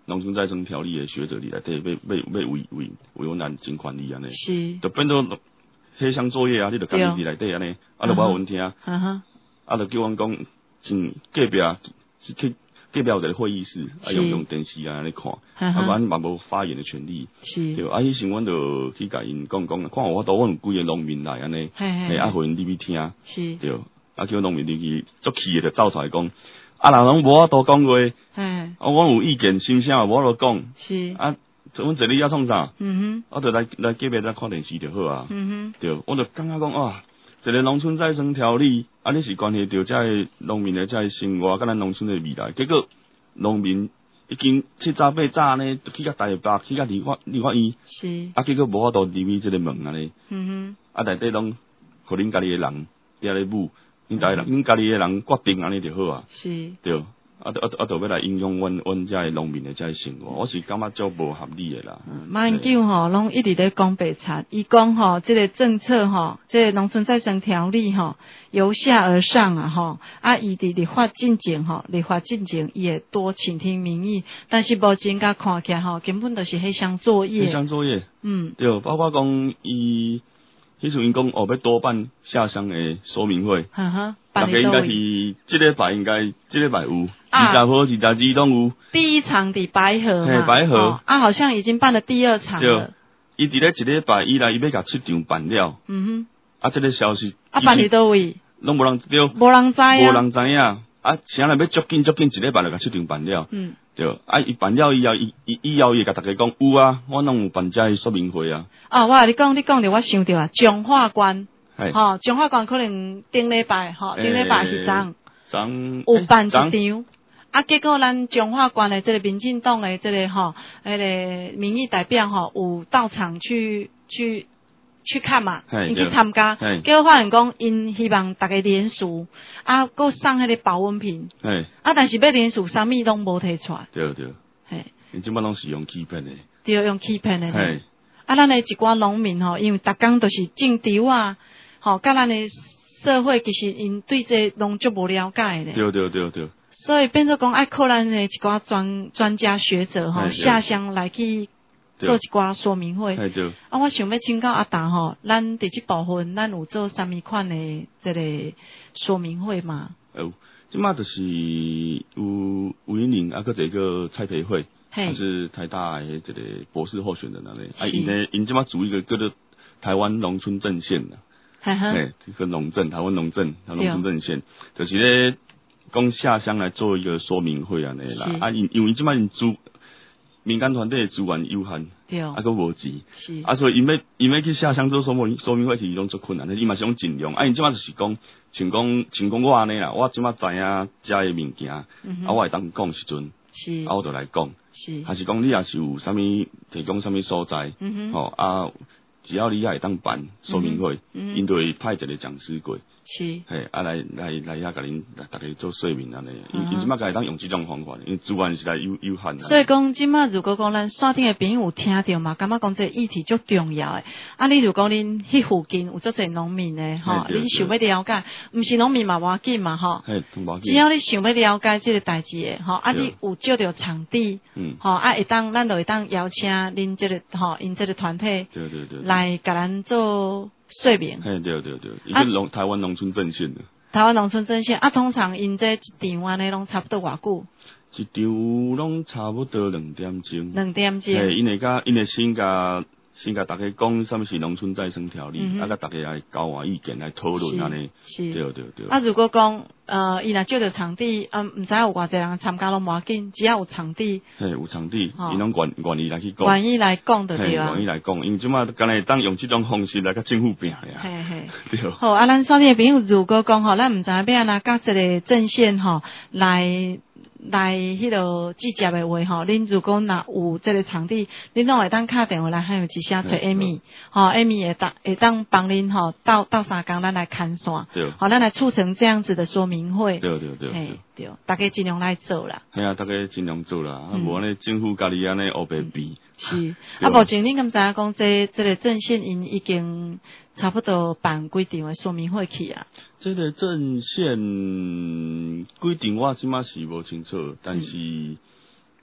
农村再生条例的学者里来底，要要要为为为阮咱争权利安尼， 是， 就变做黑箱作业啊，你就家己伫内底安尼，啊，就无阮听，啊，就叫阮讲，真隔壁去隔壁有一个会议室，啊，用用电视啊安尼看，啊，阮嘛无发言的权利， 是， 对，啊，迄时阮就去甲因讲讲，看我都阮有几个农民来安尼，嘿，啊，互因入去听，是，对，啊，叫农民入去足气的，就走出来讲。啊，人拢无法度讲话，啊，我有意见，心声也无法度讲，是啊，阮这里要创啥？嗯哼，我就来来隔壁再看电视就好啊。嗯哼，对，我就感觉讲啊，一个农村再生条例，啊，你是关系到这个农民的这个生活，甲咱农村的未来。结果农民已经七早八早呢，去甲台北，去甲立法立法院，是啊，结果无法度入去这个门安尼。嗯哼，啊，内底拢互恁家己的人伫咧舞。恁家人，恁家己的人决定安尼就好啊，是，对，啊啊啊，就要来影响阮阮遮农民的遮生活，我是感觉足无合理的啦。 马英九吼，拢一直咧讲白贼，伊讲吼，这个政策吼，这个农村再生条例吼，由下而上啊吼，啊，伊伫立法进程吼，立法进程伊会多倾听民意，但是目前甲看起来吼，根本就是黑箱作业。 黑箱作业，嗯，对，包括讲伊。迄阵因讲哦，要多办下乡的说明会，哈哈，大概应该是即礼拜应该即礼拜有，二十号、二十二拢有。 第一场伫白河嘛，白河、哦、 啊，好像已经办了第二场了。 伊伫咧一礼拜以来，伊要甲七场办了。嗯哼，啊，这个消息啊，办伫倒位？ 拢无人对， 无人知啊， 无人知影。啊，啥人要足紧足紧一礼拜就甲七场办了。嗯。对，啊，伊办了以后，伊伊以后伊甲大家讲有啊，我拢有办遮说明会啊。 啊，我甲你讲，你讲着我想着啊，彰化县，吼，彰化县可能顶礼拜，吼，顶礼拜是昨， 昨有办一场，啊，结果咱彰化县的这个民进党的这个吼，迄个民意代表吼，有到场去去去看嘛，伊去参加，结果发现讲，因希望大家联署，啊，搁送迄个保温瓶，啊，但是要联署，啥物拢无摕出来。 对对，嘿，因即摆拢是用欺骗的。 对，用欺骗的。嘿，啊，咱的一寡农民吼，因为逐工都是种稻啊，吼，甲咱的社会其实因对这拢足无了解的。 对对对对。 所以变做讲，爱靠咱的一寡专专家学者吼，下乡来去。做一寡说明会，啊，我想要请教阿达吼，咱伫即部分，咱有做啥物款的这个说明会嘛？ 有，即马就是有吴英玲啊，个一个蔡培慧，他是台大的这个博士候选人安尼，啊，因呢，因即马组一个叫做台湾农村阵线的，嘿，这个农政，台湾农政，台湾农村阵线，就是咧讲下乡来做一个说明会安尼啦，啊，因因为即马因组。民间团队的资源有限，对，啊，佮无钱，是，啊，所以因要因要去下乡做说明说明会，其实拢足困难，伊嘛是用尽量，啊，因即马就是讲，像讲像讲我安尼啦，我即马知影遮个物件，嗯、啊，我会当讲时阵，是，啊，我就来讲，是，还是讲你也是有啥物提供啥物所在，嗯哼，吼、哦、啊，只要你也会当办说明会，嗯，因就会派一个讲师过。是，嘿，啊来来来遐甲恁大家做说明安尼，因因即马家当用即种方法，因为资源是来有有限。 所以讲即马如果讲咱线顶的朋友有听到嘛，感觉讲这议题足重要诶。啊，你如果恁迄附近有足侪农民诶，吼，你想要了解，毋是农民嘛无要紧嘛，吼，只要你想要了解即个代志诶，吼，啊，你有借着场地，嗯，吼，啊，会当咱就会当邀请恁即个吼，因即个团体，对对对，来甲咱做。说明， 嘿，对对对，伊是农台湾农村阵线的。 台湾农村阵线啊，通常因这一场安尼拢差不多偌久？ 一场拢差不多两点钟。 两点钟。 嘿，因会甲因会先甲先甲大家讲什么是农村再生条例，嗯、啊，甲大家来交换意见来讨论安尼。是。对对对。 啊，如果讲呃，伊若借着场地，嗯，毋知有偌济人参加拢无要紧，只要有场地。 嘿，有场地，伊拢愿愿意来去讲。 愿意来讲就对啊。 愿意来讲，因为即马敢若当用即种方式来甲政府拼呀。 嘿嘿。 对。 好，啊，咱所有的朋友，如果讲吼，咱毋知要安那甲即个阵线吼来。来迄落直接的话吼，恁如果若有这个场地，恁拢会当敲电话来喊有一声找 Amy， 吼 Amy 会当会当帮恁吼到到三工咱来看线，对，好咱来促成这样子的说明会， 对对对， 嘿对，大家尽量来做啦。 系啊，大家尽量做啦，啊无安尼政府家己安尼黑白比。 是，啊目前恁敢知影讲这这个阵线因已经差不多办几场的说明会去啊？ 这个阵线规定我即马是无清楚，但是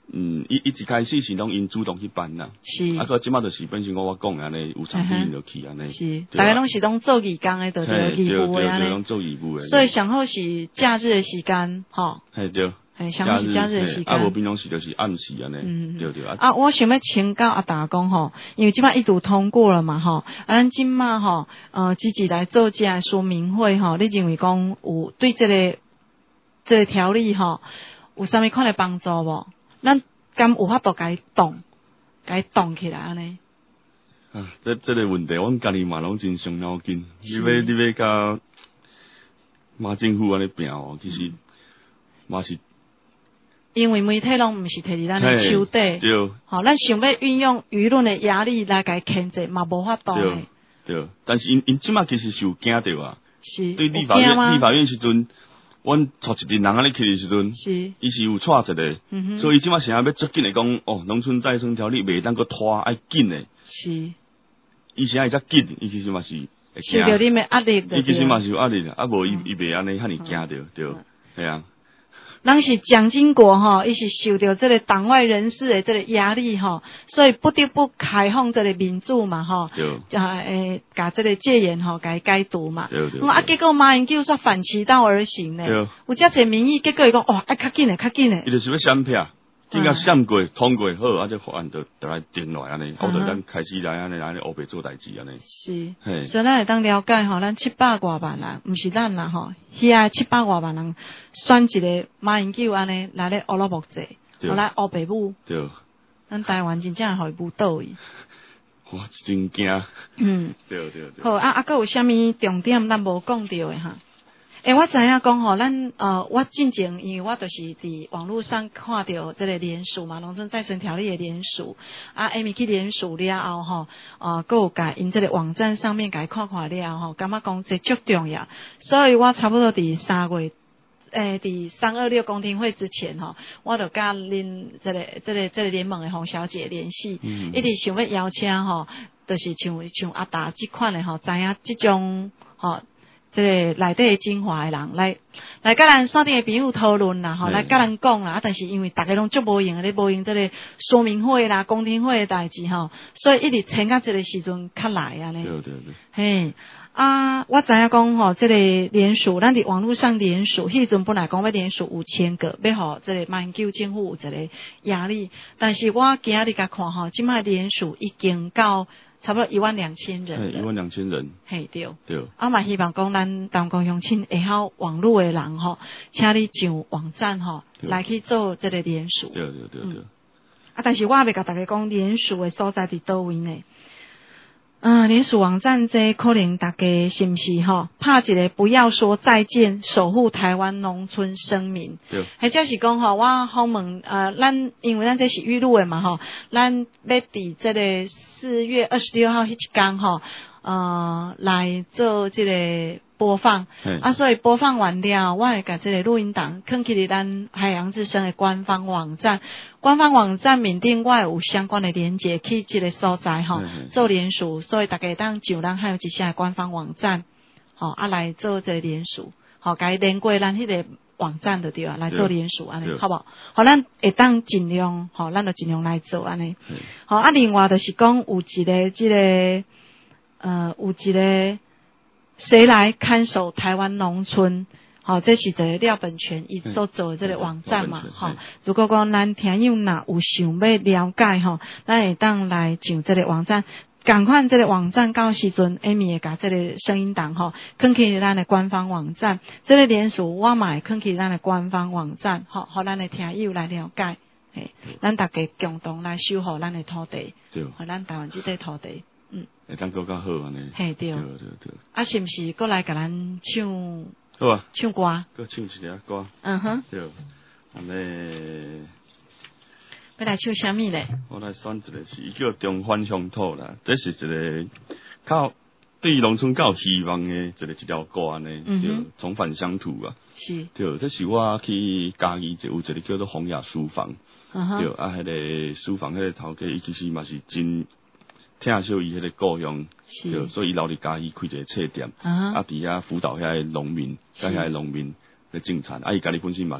嗯，伊伊一开始是拢因主动去办啦， 是， 啊，个即马就是本身我我讲安尼，有场地因就去安尼， 是，大家拢是拢做义工诶，就做义务诶安尼， 拢做义务诶， 所以上好是假日诶时间，吼， 嘿对， 嘿，上好是假日诶时间， 啊，无平常时就是暗时安尼，嗯，对对啊， 啊，我想要请教阿达讲吼，因为即马一读通过了嘛，吼，啊，咱即马吼，呃，积极来做这说明会吼，你认为讲有对这个这个条例吼，有啥物款诶帮助无？咱敢有法度甲伊动，甲伊动起来安尼。 啊，这这个问题，阮家己嘛拢真伤脑筋。你要你要甲马政府安尼拼哦，其实嘛是因为媒体拢毋是摕伫咱诶手底， 对， 吼，咱想要运用舆论诶压力来甲伊牵制，嘛无法度诶。 对，但是因因即马其實是有驚到啊， 是， 對立法院立法院時陣，阮撮一群人安尼去誒時陣， 是， 伊是有帶一個，嗯、所以即馬成日要捉緊嚟講，哦，農村再生條例袂當個拖愛緊誒， 是， 伊現在則緊，伊其實嘛是會驚， 受到你誒壓力， 伊其實嘛是有壓力啊，啊無伊伊袂安尼遐爾驚着，對，係啊。 咱是蒋經國吼，伊是受到這個黨外人士的這個壓力吼，所以不得不開放這個民主嘛吼，就誒，甲這個戒嚴吼，甲伊解讀嘛。咁啊，結果馬英九煞反其道而行呢，有遮濟民意，結果伊講哦，愛較緊誒，較緊誒。 伊就是要閃票，正甲閃過通過好，啊，這法案就就來定落安尼，後頭咱開始來安尼安尼烏白做代誌安尼。 是，所以咱會當了解吼，咱七百外萬人，毋是咱啦吼，遐七百外萬人選一個馬英九安尼來咧烏魯木濟，互來烏白母。對。咱台灣真正互伊母倒去。 哇，真驚。嗯。對對對。好啊啊，閣有啥物重點咱無講到誒哈？誒，我知影講吼，咱呃，我進前因為我就是佇網絡上看到這個聯署嘛，農村再生條例的聯署，啊，下面去聯署了後吼，呃，閣有甲因這個網站上面甲伊看看了後，感覺講這足重要，所以我差不多佇三月，誒，佇三二六公聽會之前吼，我就甲恁這個這個這個聯盟的洪小姐聯繫，嗯、一直想要邀請吼，就是像像阿達這款的吼，知影這種吼。這個內底精華的人來來甲咱線頂的朋友討論啦，吼，來甲咱講啦。啊，但是因為大家攏足無用，咧無用這個說明會啦、公聽會的代誌吼，所以一直請到這個時陣較來啊咧。對對對。嘿，啊，我知影講吼，這個連署，咱佇網絡上連署，迄陣本來講要連署五千個，要互這個馬英九政府有一個壓力，但是我今日甲看吼，即擺連署已經到。差不多一萬兩千人， 一萬兩千人， 嘿對， 對。 啊嘛希望講咱淡江鄉親會曉網絡的人吼，請你上網站吼來去做這個連署。對對對對。啊，但是我也未甲大家講連署的所在佇倒位呢。嗯，連署網站這可能大家是毋是吼拍一個不要說再見，守護台灣農村聲明。對。或者是講吼，我訪問呃，咱因為咱這是預錄的嘛吼，咱要佇這個四月二十六號迄一天吼，呃，來做這個播放。啊，所以播放完了，我會把這個錄音檔放去咱海洋之聲的官方網站。官方網站面頂我有相關的連結去這個所在吼，做連署，所以大家當上咱海洋之聲的官方網站，吼啊來做這個連署，吼該連過咱迄個網站就對啊，來做連署安尼，好不好？好，咱會當盡量，吼，咱就盡量來做安尼。好啊，另外就是講有一個這個，呃，有一個誰來看守台灣農村？好，這是一個廖本權伊所做的這個網站嘛，吼。如果講咱聽友若有想要了解吼，咱會當來上這個網站。趕快這個網站到時陣 ，Amy 會甲這個聲音檔吼，放去咱的官方網站。這個連署我嘛會放去咱的官方網站，吼，互咱的聽友來了解。嘿，咱大家共同來守護咱的土地，對，互咱台灣這塊土地，嗯。 會當更較好安尼。 嘿，對。對對對。啊，是毋是過來甲咱唱？ 好啊。 唱歌。 閣唱一隻歌。嗯哼。 對。安尼。 要來唱啥物咧？ 我來選一個是伊叫中番鄉土啦，這是一個較對農村較有希望的一個一條歌安尼，嗯、就重返鄉土啊。是。對，這是我去嘉義就有一個叫做洪雅書房，嗯、對，啊，迄個書房迄個頭家伊其實嘛是真疼惜伊迄個故鄉，對，所以伊留佇嘉義開一個冊店，啊，佇遐輔導遐個農民，甲遐個農民來種產，啊，伊家己本身嘛。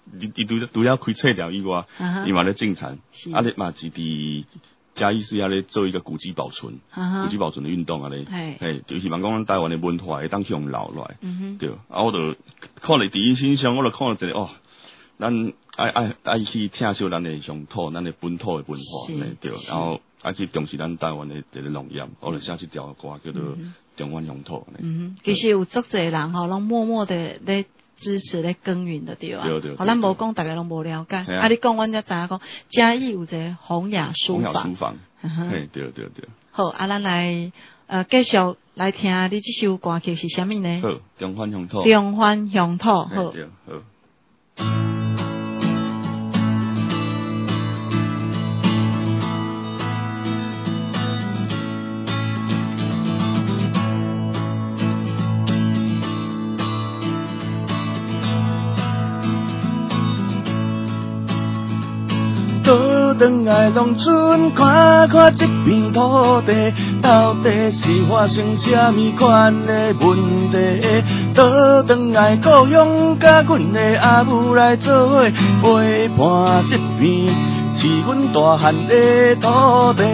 你你除除了开册条以外，伊嘛咧种田，啊咧嘛是伫嘉义市啊咧做一个古迹保存，古迹保存的运动啊咧，嘿，就希望讲咱台湾的文化会当去用留落来，对，啊我就看了第一欣赏，我就看了一个哦，咱爱爱爱去听惜咱的乡土，咱的本土的文化，对，然后爱去重视咱台湾的这个农业，我就写一条歌叫做《中原乡土》。 嗯，其实有足侪人吼，拢默默的咧支持咧耕耘的对啊。 对对。 好，咱无讲，大家拢无了解。啊，你讲，阮才知影讲，嘉义有一个洪雅书房。洪雅书房。嘿，对对对。 好，啊，咱来呃继续来听你这首歌曲是啥物呢？ 好，中原乡土。 中原乡土，好。 对，好。 倒转来农村看看这片土地，到底是发生什么款的问题？倒转来故乡，甲阮的阿母来做伙陪伴这片是阮大汉的土地。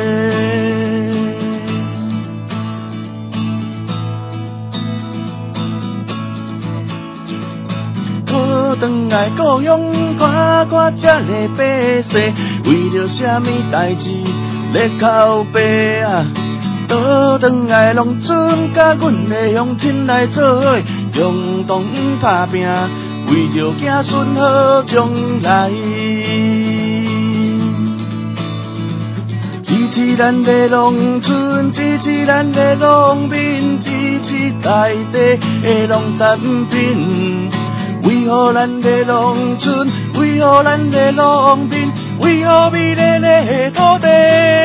倒转来故乡，看看这个百姓，为着什么代志咧靠背啊？倒转来农村，甲阮的乡亲来做伙，共同打拼，为着子孙好将来。支持咱的农村，支持咱的农民，支持在地的农产品。为何咱的农村，为何咱的农民，为何美丽的土地？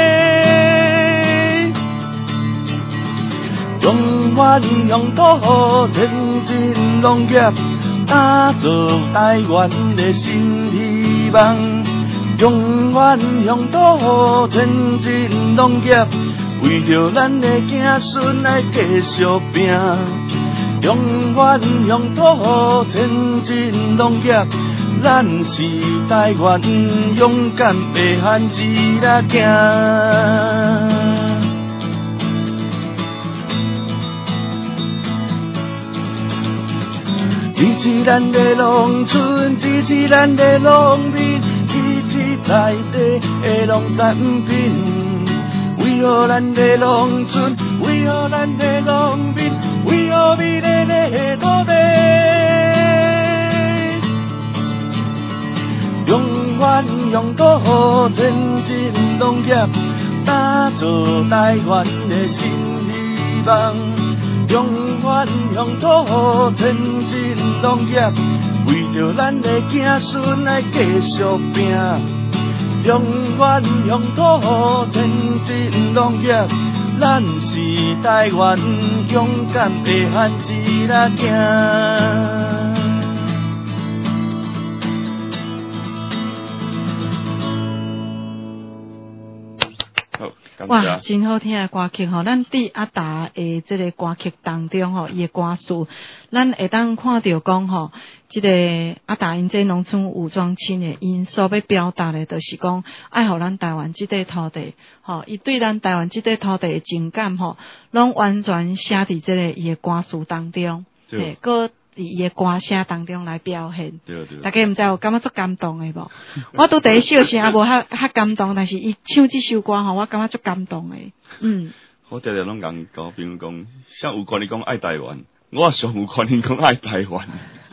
中原乡土，前进农业，打造台湾的新希望。中原乡土，前进农业，为着咱的子孙来继续拼。中原乡土，前进农业，咱是台湾勇敢的汉子仔囝。支持咱的农村，支持咱的农民，支持在地的农产品。为何咱的农村，为何咱的农民，为何美丽的土地？中原乡土，前进农业，打造台湾的新希望。中原乡土，前进农业，为着咱的子孙来继续拼。中原乡土，前进农业，咱是台湾勇敢的汉子仔囝。 哇，真好听的歌曲吼！咱伫阿达的这个歌曲当中吼，伊的歌词，咱会当看到讲吼，这个阿达因这农村武装青年，因所要表达的，就是讲爱互咱台湾这块土地，吼，伊对咱台湾这块土地的情感吼，拢完全写伫这个伊的歌词当中，嘿，个。伫伊的歌声当中来表现， 对对， 大家毋知有感觉足感动诶无？我拄第一首时也无遐遐感动，但是伊唱这首歌吼，我感觉足感动诶。嗯， 我常常拢讲交朋友讲，像有权你讲爱台湾，我上有权你讲爱台湾。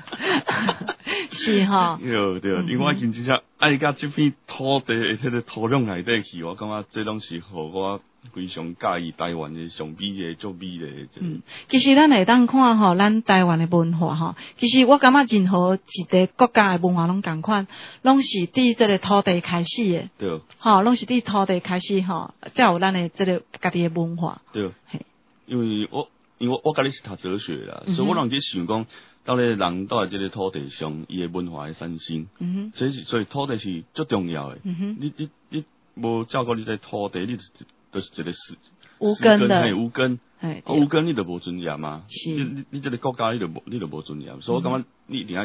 是吼， 对对，因为我真正爱甲这片土地的迄个土壤内底去，我感觉这拢是互我非常介意台湾的上美的足美的。 嗯，其实咱会当看吼，咱台湾的文化吼，其实我感觉任何一个国家的文化拢共款，拢是伫这个土地开始的。 对。吼， 拢是伫土地开始吼，才有咱的这个家己的文化。 对。嘿，因为我因为我我家己是读哲学啦，嗯、所以我拢伫想讲。到咧人到这个土地上，伊的文化的产生，嗯哼，所以所以土地是最重要的。嗯哼，你你你无照顾你这土地，你就是一个死无根的， 无根， 哎， 无根你就无尊严嘛。 是， 你你你这个国家你就无你就无尊严，所以我感觉你一定要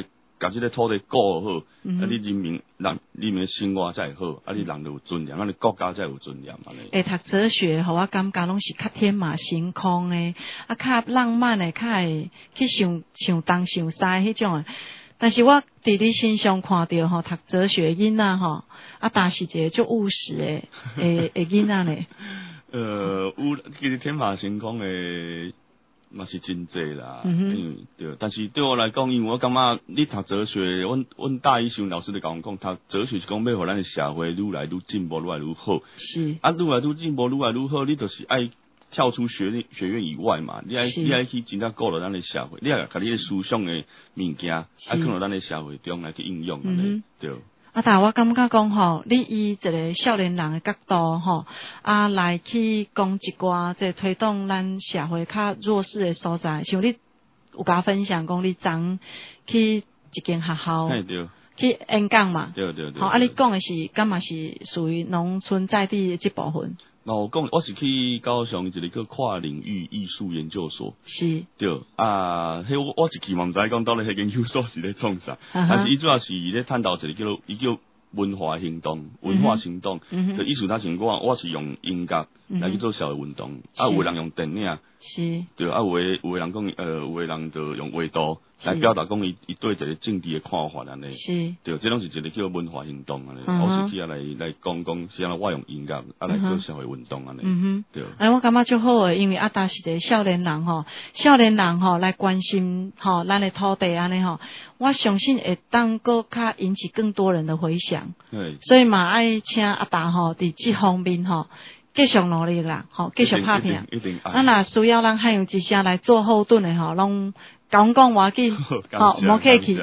甲即个土地顾好， 嗯、 啊，你人民人人民生活才会好，啊，你人就有尊严，啊，你国家才有尊严安尼。 会读哲学，互我感觉拢是较天马行空诶，啊，较浪漫诶，较会去想想东想西迄种诶。但是我伫你身上看到吼，读哲学囡仔吼，啊，但是一个足务实诶诶诶囡仔咧。 呃，有其实天马行空诶。嘛是真济啦，嗯, 嗯对，但是对我来讲，因为我感觉你读哲学，阮阮大一时老师就甲我讲，读哲学是讲要互咱的社会愈来愈进步，愈来愈好。 是啊， 愈来愈进步，愈来愈好，你就是爱跳出学院学院以外嘛，你爱你爱去真正顾到咱的社会，你爱甲你的思想的物件，爱放到咱的社会中来去应用，嗯、对。 啊，但我感觉讲吼，你以一个少年人的角度吼，啊来去讲一寡即推动咱社会较弱势的所在，像你有甲分享讲，你昨去一间学校去演讲嘛， 对对对。 好，啊，你讲的是感觉是属于农村在地的这部分。 那我讲，我是去高雄一个叫跨领域艺术研究所， 是， 对啊，迄我我是期望唔知讲到底迄研究所是咧创啥，但是伊主要是咧探讨一个叫伊叫文化行动，文化行动，嗯、就意思他像我，我是用音乐来去做社会运动，嗯、啊，有的人用电影， 是， 对，啊，有的有的人讲，呃，有的人就用画图来表达讲伊伊对一个政治的看法安尼， 是， 对，这拢是一个叫文化行动安尼，嗯、我是去啊来来讲讲，是安我用音乐啊来做社会运动安尼，嗯哼，对。 哎，我感觉就好诶，因为阿达是一个少年人吼，少年人吼来关心吼咱的土地安尼吼，我相信会当个较引起更多人的回响。对，所以嘛爱请阿达吼伫这方面吼。继续努力啦，吼，继续拍片。 一定。 啊，若需要咱汉阳之声来做后盾的吼，拢讲讲话紧，吼，莫客气。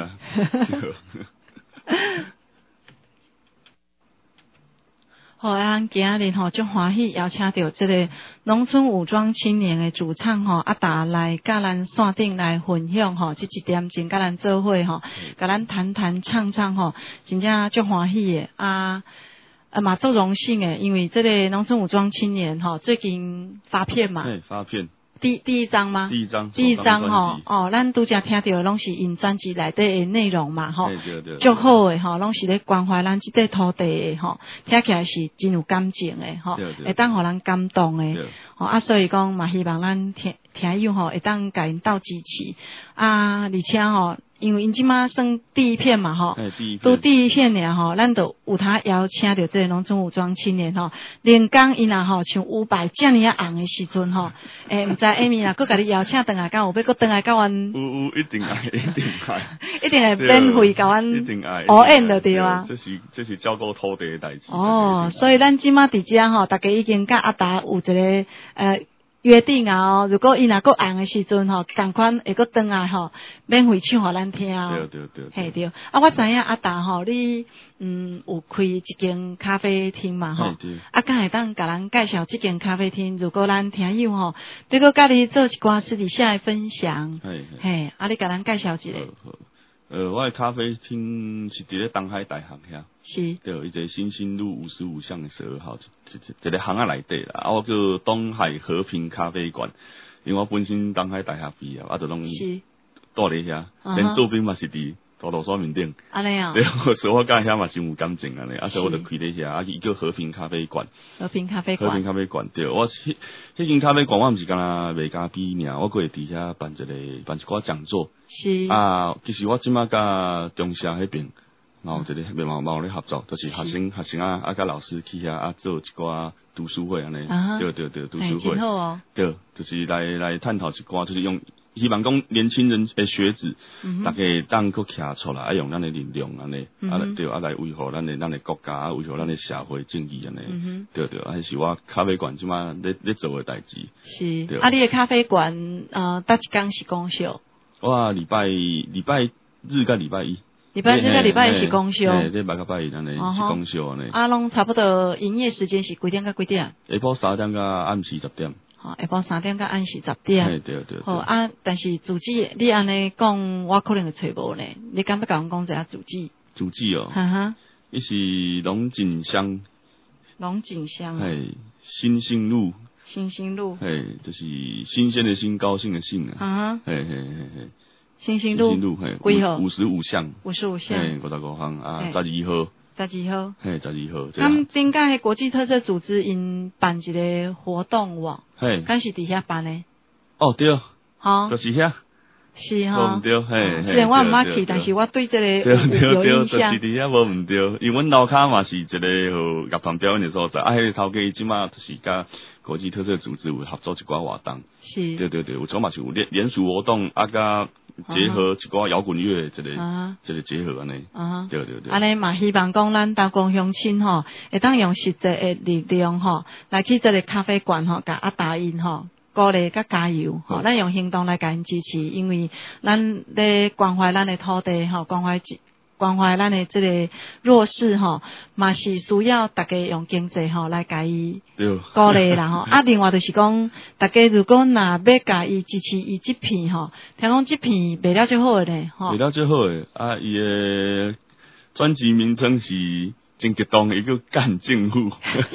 好，咱今日吼足欢喜邀请到这个农村武装青年的主唱吼阿达来甲咱线顶来分享吼，这一点钟甲咱做伙吼，甲咱谈谈唱唱吼，真正足欢喜的啊。呃，嘛足荣幸诶，因为这个农村武装青年哈，最近发片嘛， 对，发片， 第第一张吗？ 第一张， 第一张哈，哦，咱拄则听到拢是因专辑内底诶内容嘛，吼，足好诶，吼，拢是咧关怀咱即块土地诶，吼，听起来是真有感情诶，吼，会当互咱感动诶，吼啊，所以讲嘛，希望咱听听友吼会当甲因斗支持啊，而且吼。因为因即马算第一片嘛吼，都第一片尔吼，咱都有他邀请到这个农村武装青年吼，连讲伊若吼像伍佰遮尔啊红的时阵吼，诶，毋知艾米若佫甲你邀请倒来，敢有要佫倒来甲阮？ 有有一定爱，一定爱， 一定会免费甲阮， 一定爱， 哦，演就对啊。 这是这是照顾土地的代志。 哦，所以咱即马伫遮吼，大家已经甲阿达有一个呃。约定啊！如果伊若个红的时阵吼，共款会个转来吼，免费唱互咱听。 对对对， 嘿对。啊，我知影阿达吼，你嗯有开一间咖啡厅嘛吼？啊，敢会当甲咱介绍这间咖啡厅？如果咱听友吼，这个甲你做一寡私底下的分享。嘿嘿，啊，你甲咱介绍一下。 呃，我的咖啡厅是伫咧东海大学遐， 是， 对，伊个新兴路五十五巷十二号，一一个巷仔内底啦。啊，我叫东海和平咖啡馆，因为我本身东海大学毕业，啊，就拢住咧遐，连做兵嘛是伫大路山面顶。 安尼啊？ 对，所以我甲遐嘛真有感情安尼，啊，所以我就开咧遐，啊，伊叫和平咖啡馆。 和平咖啡馆。 和平咖啡馆，对，我迄迄间咖啡馆，我毋是干那卖咖啡尔，我会伫遐办一个办一寡讲座。是啊，其实我即马甲中社迄边，然后一个袂嘛嘛咧合作，就是学生学生啊，啊甲老师去遐啊做一寡读书会安尼，对对对，读书会， 哦、 对，就是来来探讨一寡，就是用希望讲年轻人诶学子，嗯、大家当个徛出来，啊用咱诶力量安尼，嗯、啊对，啊来维护咱诶咱诶国家，啊维护咱诶社会正义安尼，嗯、对对，啊是我咖啡馆即马咧咧做诶代志。 是，对啊，你诶咖啡馆呃，倒一工是公休？ 我礼拜礼拜日甲礼拜一， 礼拜日甲礼拜一是公休， 对，礼拜甲拜一安尼是公休安尼。 啊，拢差不多营业时间是几点甲几点？ 下晡三点甲暗时十点。 好，下晡三点甲暗时十点。 对对对。 好啊，但是主旨你安尼讲，我可能会找无呢。你敢要甲阮讲一下主旨？ 主旨哦， 哈哈， 伊是龙井乡。 龙井乡。 嘿，新兴路。 新兴路， 嘿，就是新鲜的新，高兴的兴啊！啊，嘿嘿嘿嘿， 新兴路， 新兴路嘿， 几号？ 五十五巷， 五十五巷， 嘿，五十五巷啊，十二号， 十二号， 嘿，十二号。 咁顶间迄国际特色组织因办一个活动喎， 嘿， 敢是伫遐办诶？ 哦对， 好， 就是遐。 是哈， 无毋对，嘿， 虽然我毋捌去，但是我对这个有有印象。 就是伫遐无毋对，因为阮楼骹嘛是一个有乐团表演的所在，啊，迄个头家即马就是甲国际特色组织有合作一寡活动。 是。对对对，有种嘛是有联联署活动，啊，甲结合一寡摇滚乐，一个一个结合安尼。啊，对对对。安尼嘛，希望讲咱投公乡亲吼，会当用实际的力量吼，来去这个咖啡馆吼，甲阿达因吼。鼓励甲加油，吼、哦！咱用行动来甲因支持，因为咱咧关怀咱的土地，吼，关怀关怀咱的这个弱势，吼，嘛是需要大家用经济吼来甲伊鼓励啦，吼。啊，另外就是讲，大家如果若要甲伊支持伊这片，吼，听讲这片卖了最好的咧，吼。 卖了最好的，啊，伊的专辑名称是真激动，伊叫干政府。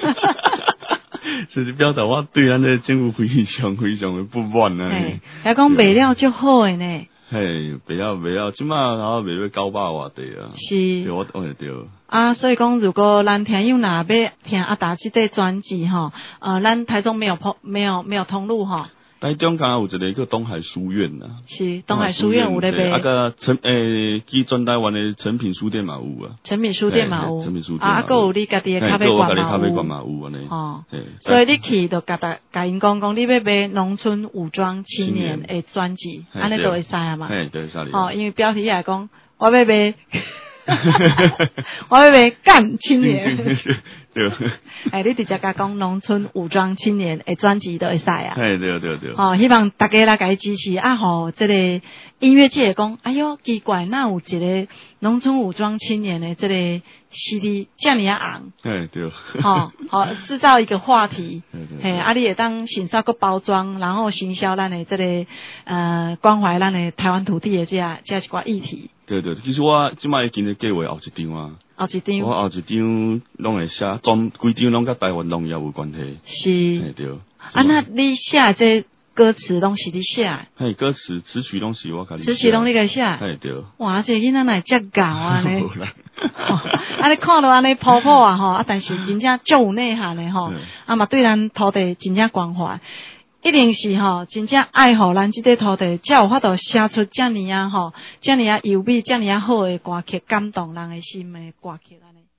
就是表达我对咱的政府非常非常的不满啊！ 嘿，还讲卖了就好诶呢。 嘿，卖了卖了，即马然后卖要九百偌地啊。 是。 对，我我会对。 啊，所以讲，如果咱听友若要听阿达这个专辑吼，呃，咱台中没有通没有没有通路吼。 台中刚有一个叫东海书院呐， 是东海书院有咧卖， 啊个成诶，基全台湾的成品书店嘛有啊， 成品书店嘛有， 成品书店啊，还有你家己的咖啡馆嘛有安尼， 哦，所以你去就甲大甲因讲讲，你要买农村武装青年的专辑，安尼都会使啊嘛， 嘿，对，使哦，因为标题来讲，我要买。我要买干青年， 对， 哎，你直接甲讲农村武装青年的专辑都会使啊， 哎，对对对， 哦，希望大家来甲伊支持啊，吼，这个音乐界讲，哎哟，奇怪，那有一个农村武装青年的这个 C D 这么昂， 哎，对， 哦，好，制造一个话题，嘿，啊，你也当行销个包装，然后行销咱的这个呃关怀咱的台湾土地的这这一寡议题。 对对，其实我即摆已经咧计划后一张啊， 后一张， 我后一张拢会写，专规张拢甲台湾农业有关系。 是， 对。 啊，那你写这歌词拢是你写？ 嘿，歌词词曲拢是我家己写。 词曲拢你家写？ 嘿，对。 哇，这囡仔哪会遮搞啊呢？啊，你看到安尼泡泡啊吼，啊，但是真正足有内涵的吼，啊嘛对咱土地真正关怀。一定是吼，真正爱护咱这块土地，才有法度写出这么啊吼，这么啊优美、这么啊好的歌曲，感动人的心的歌曲安尼。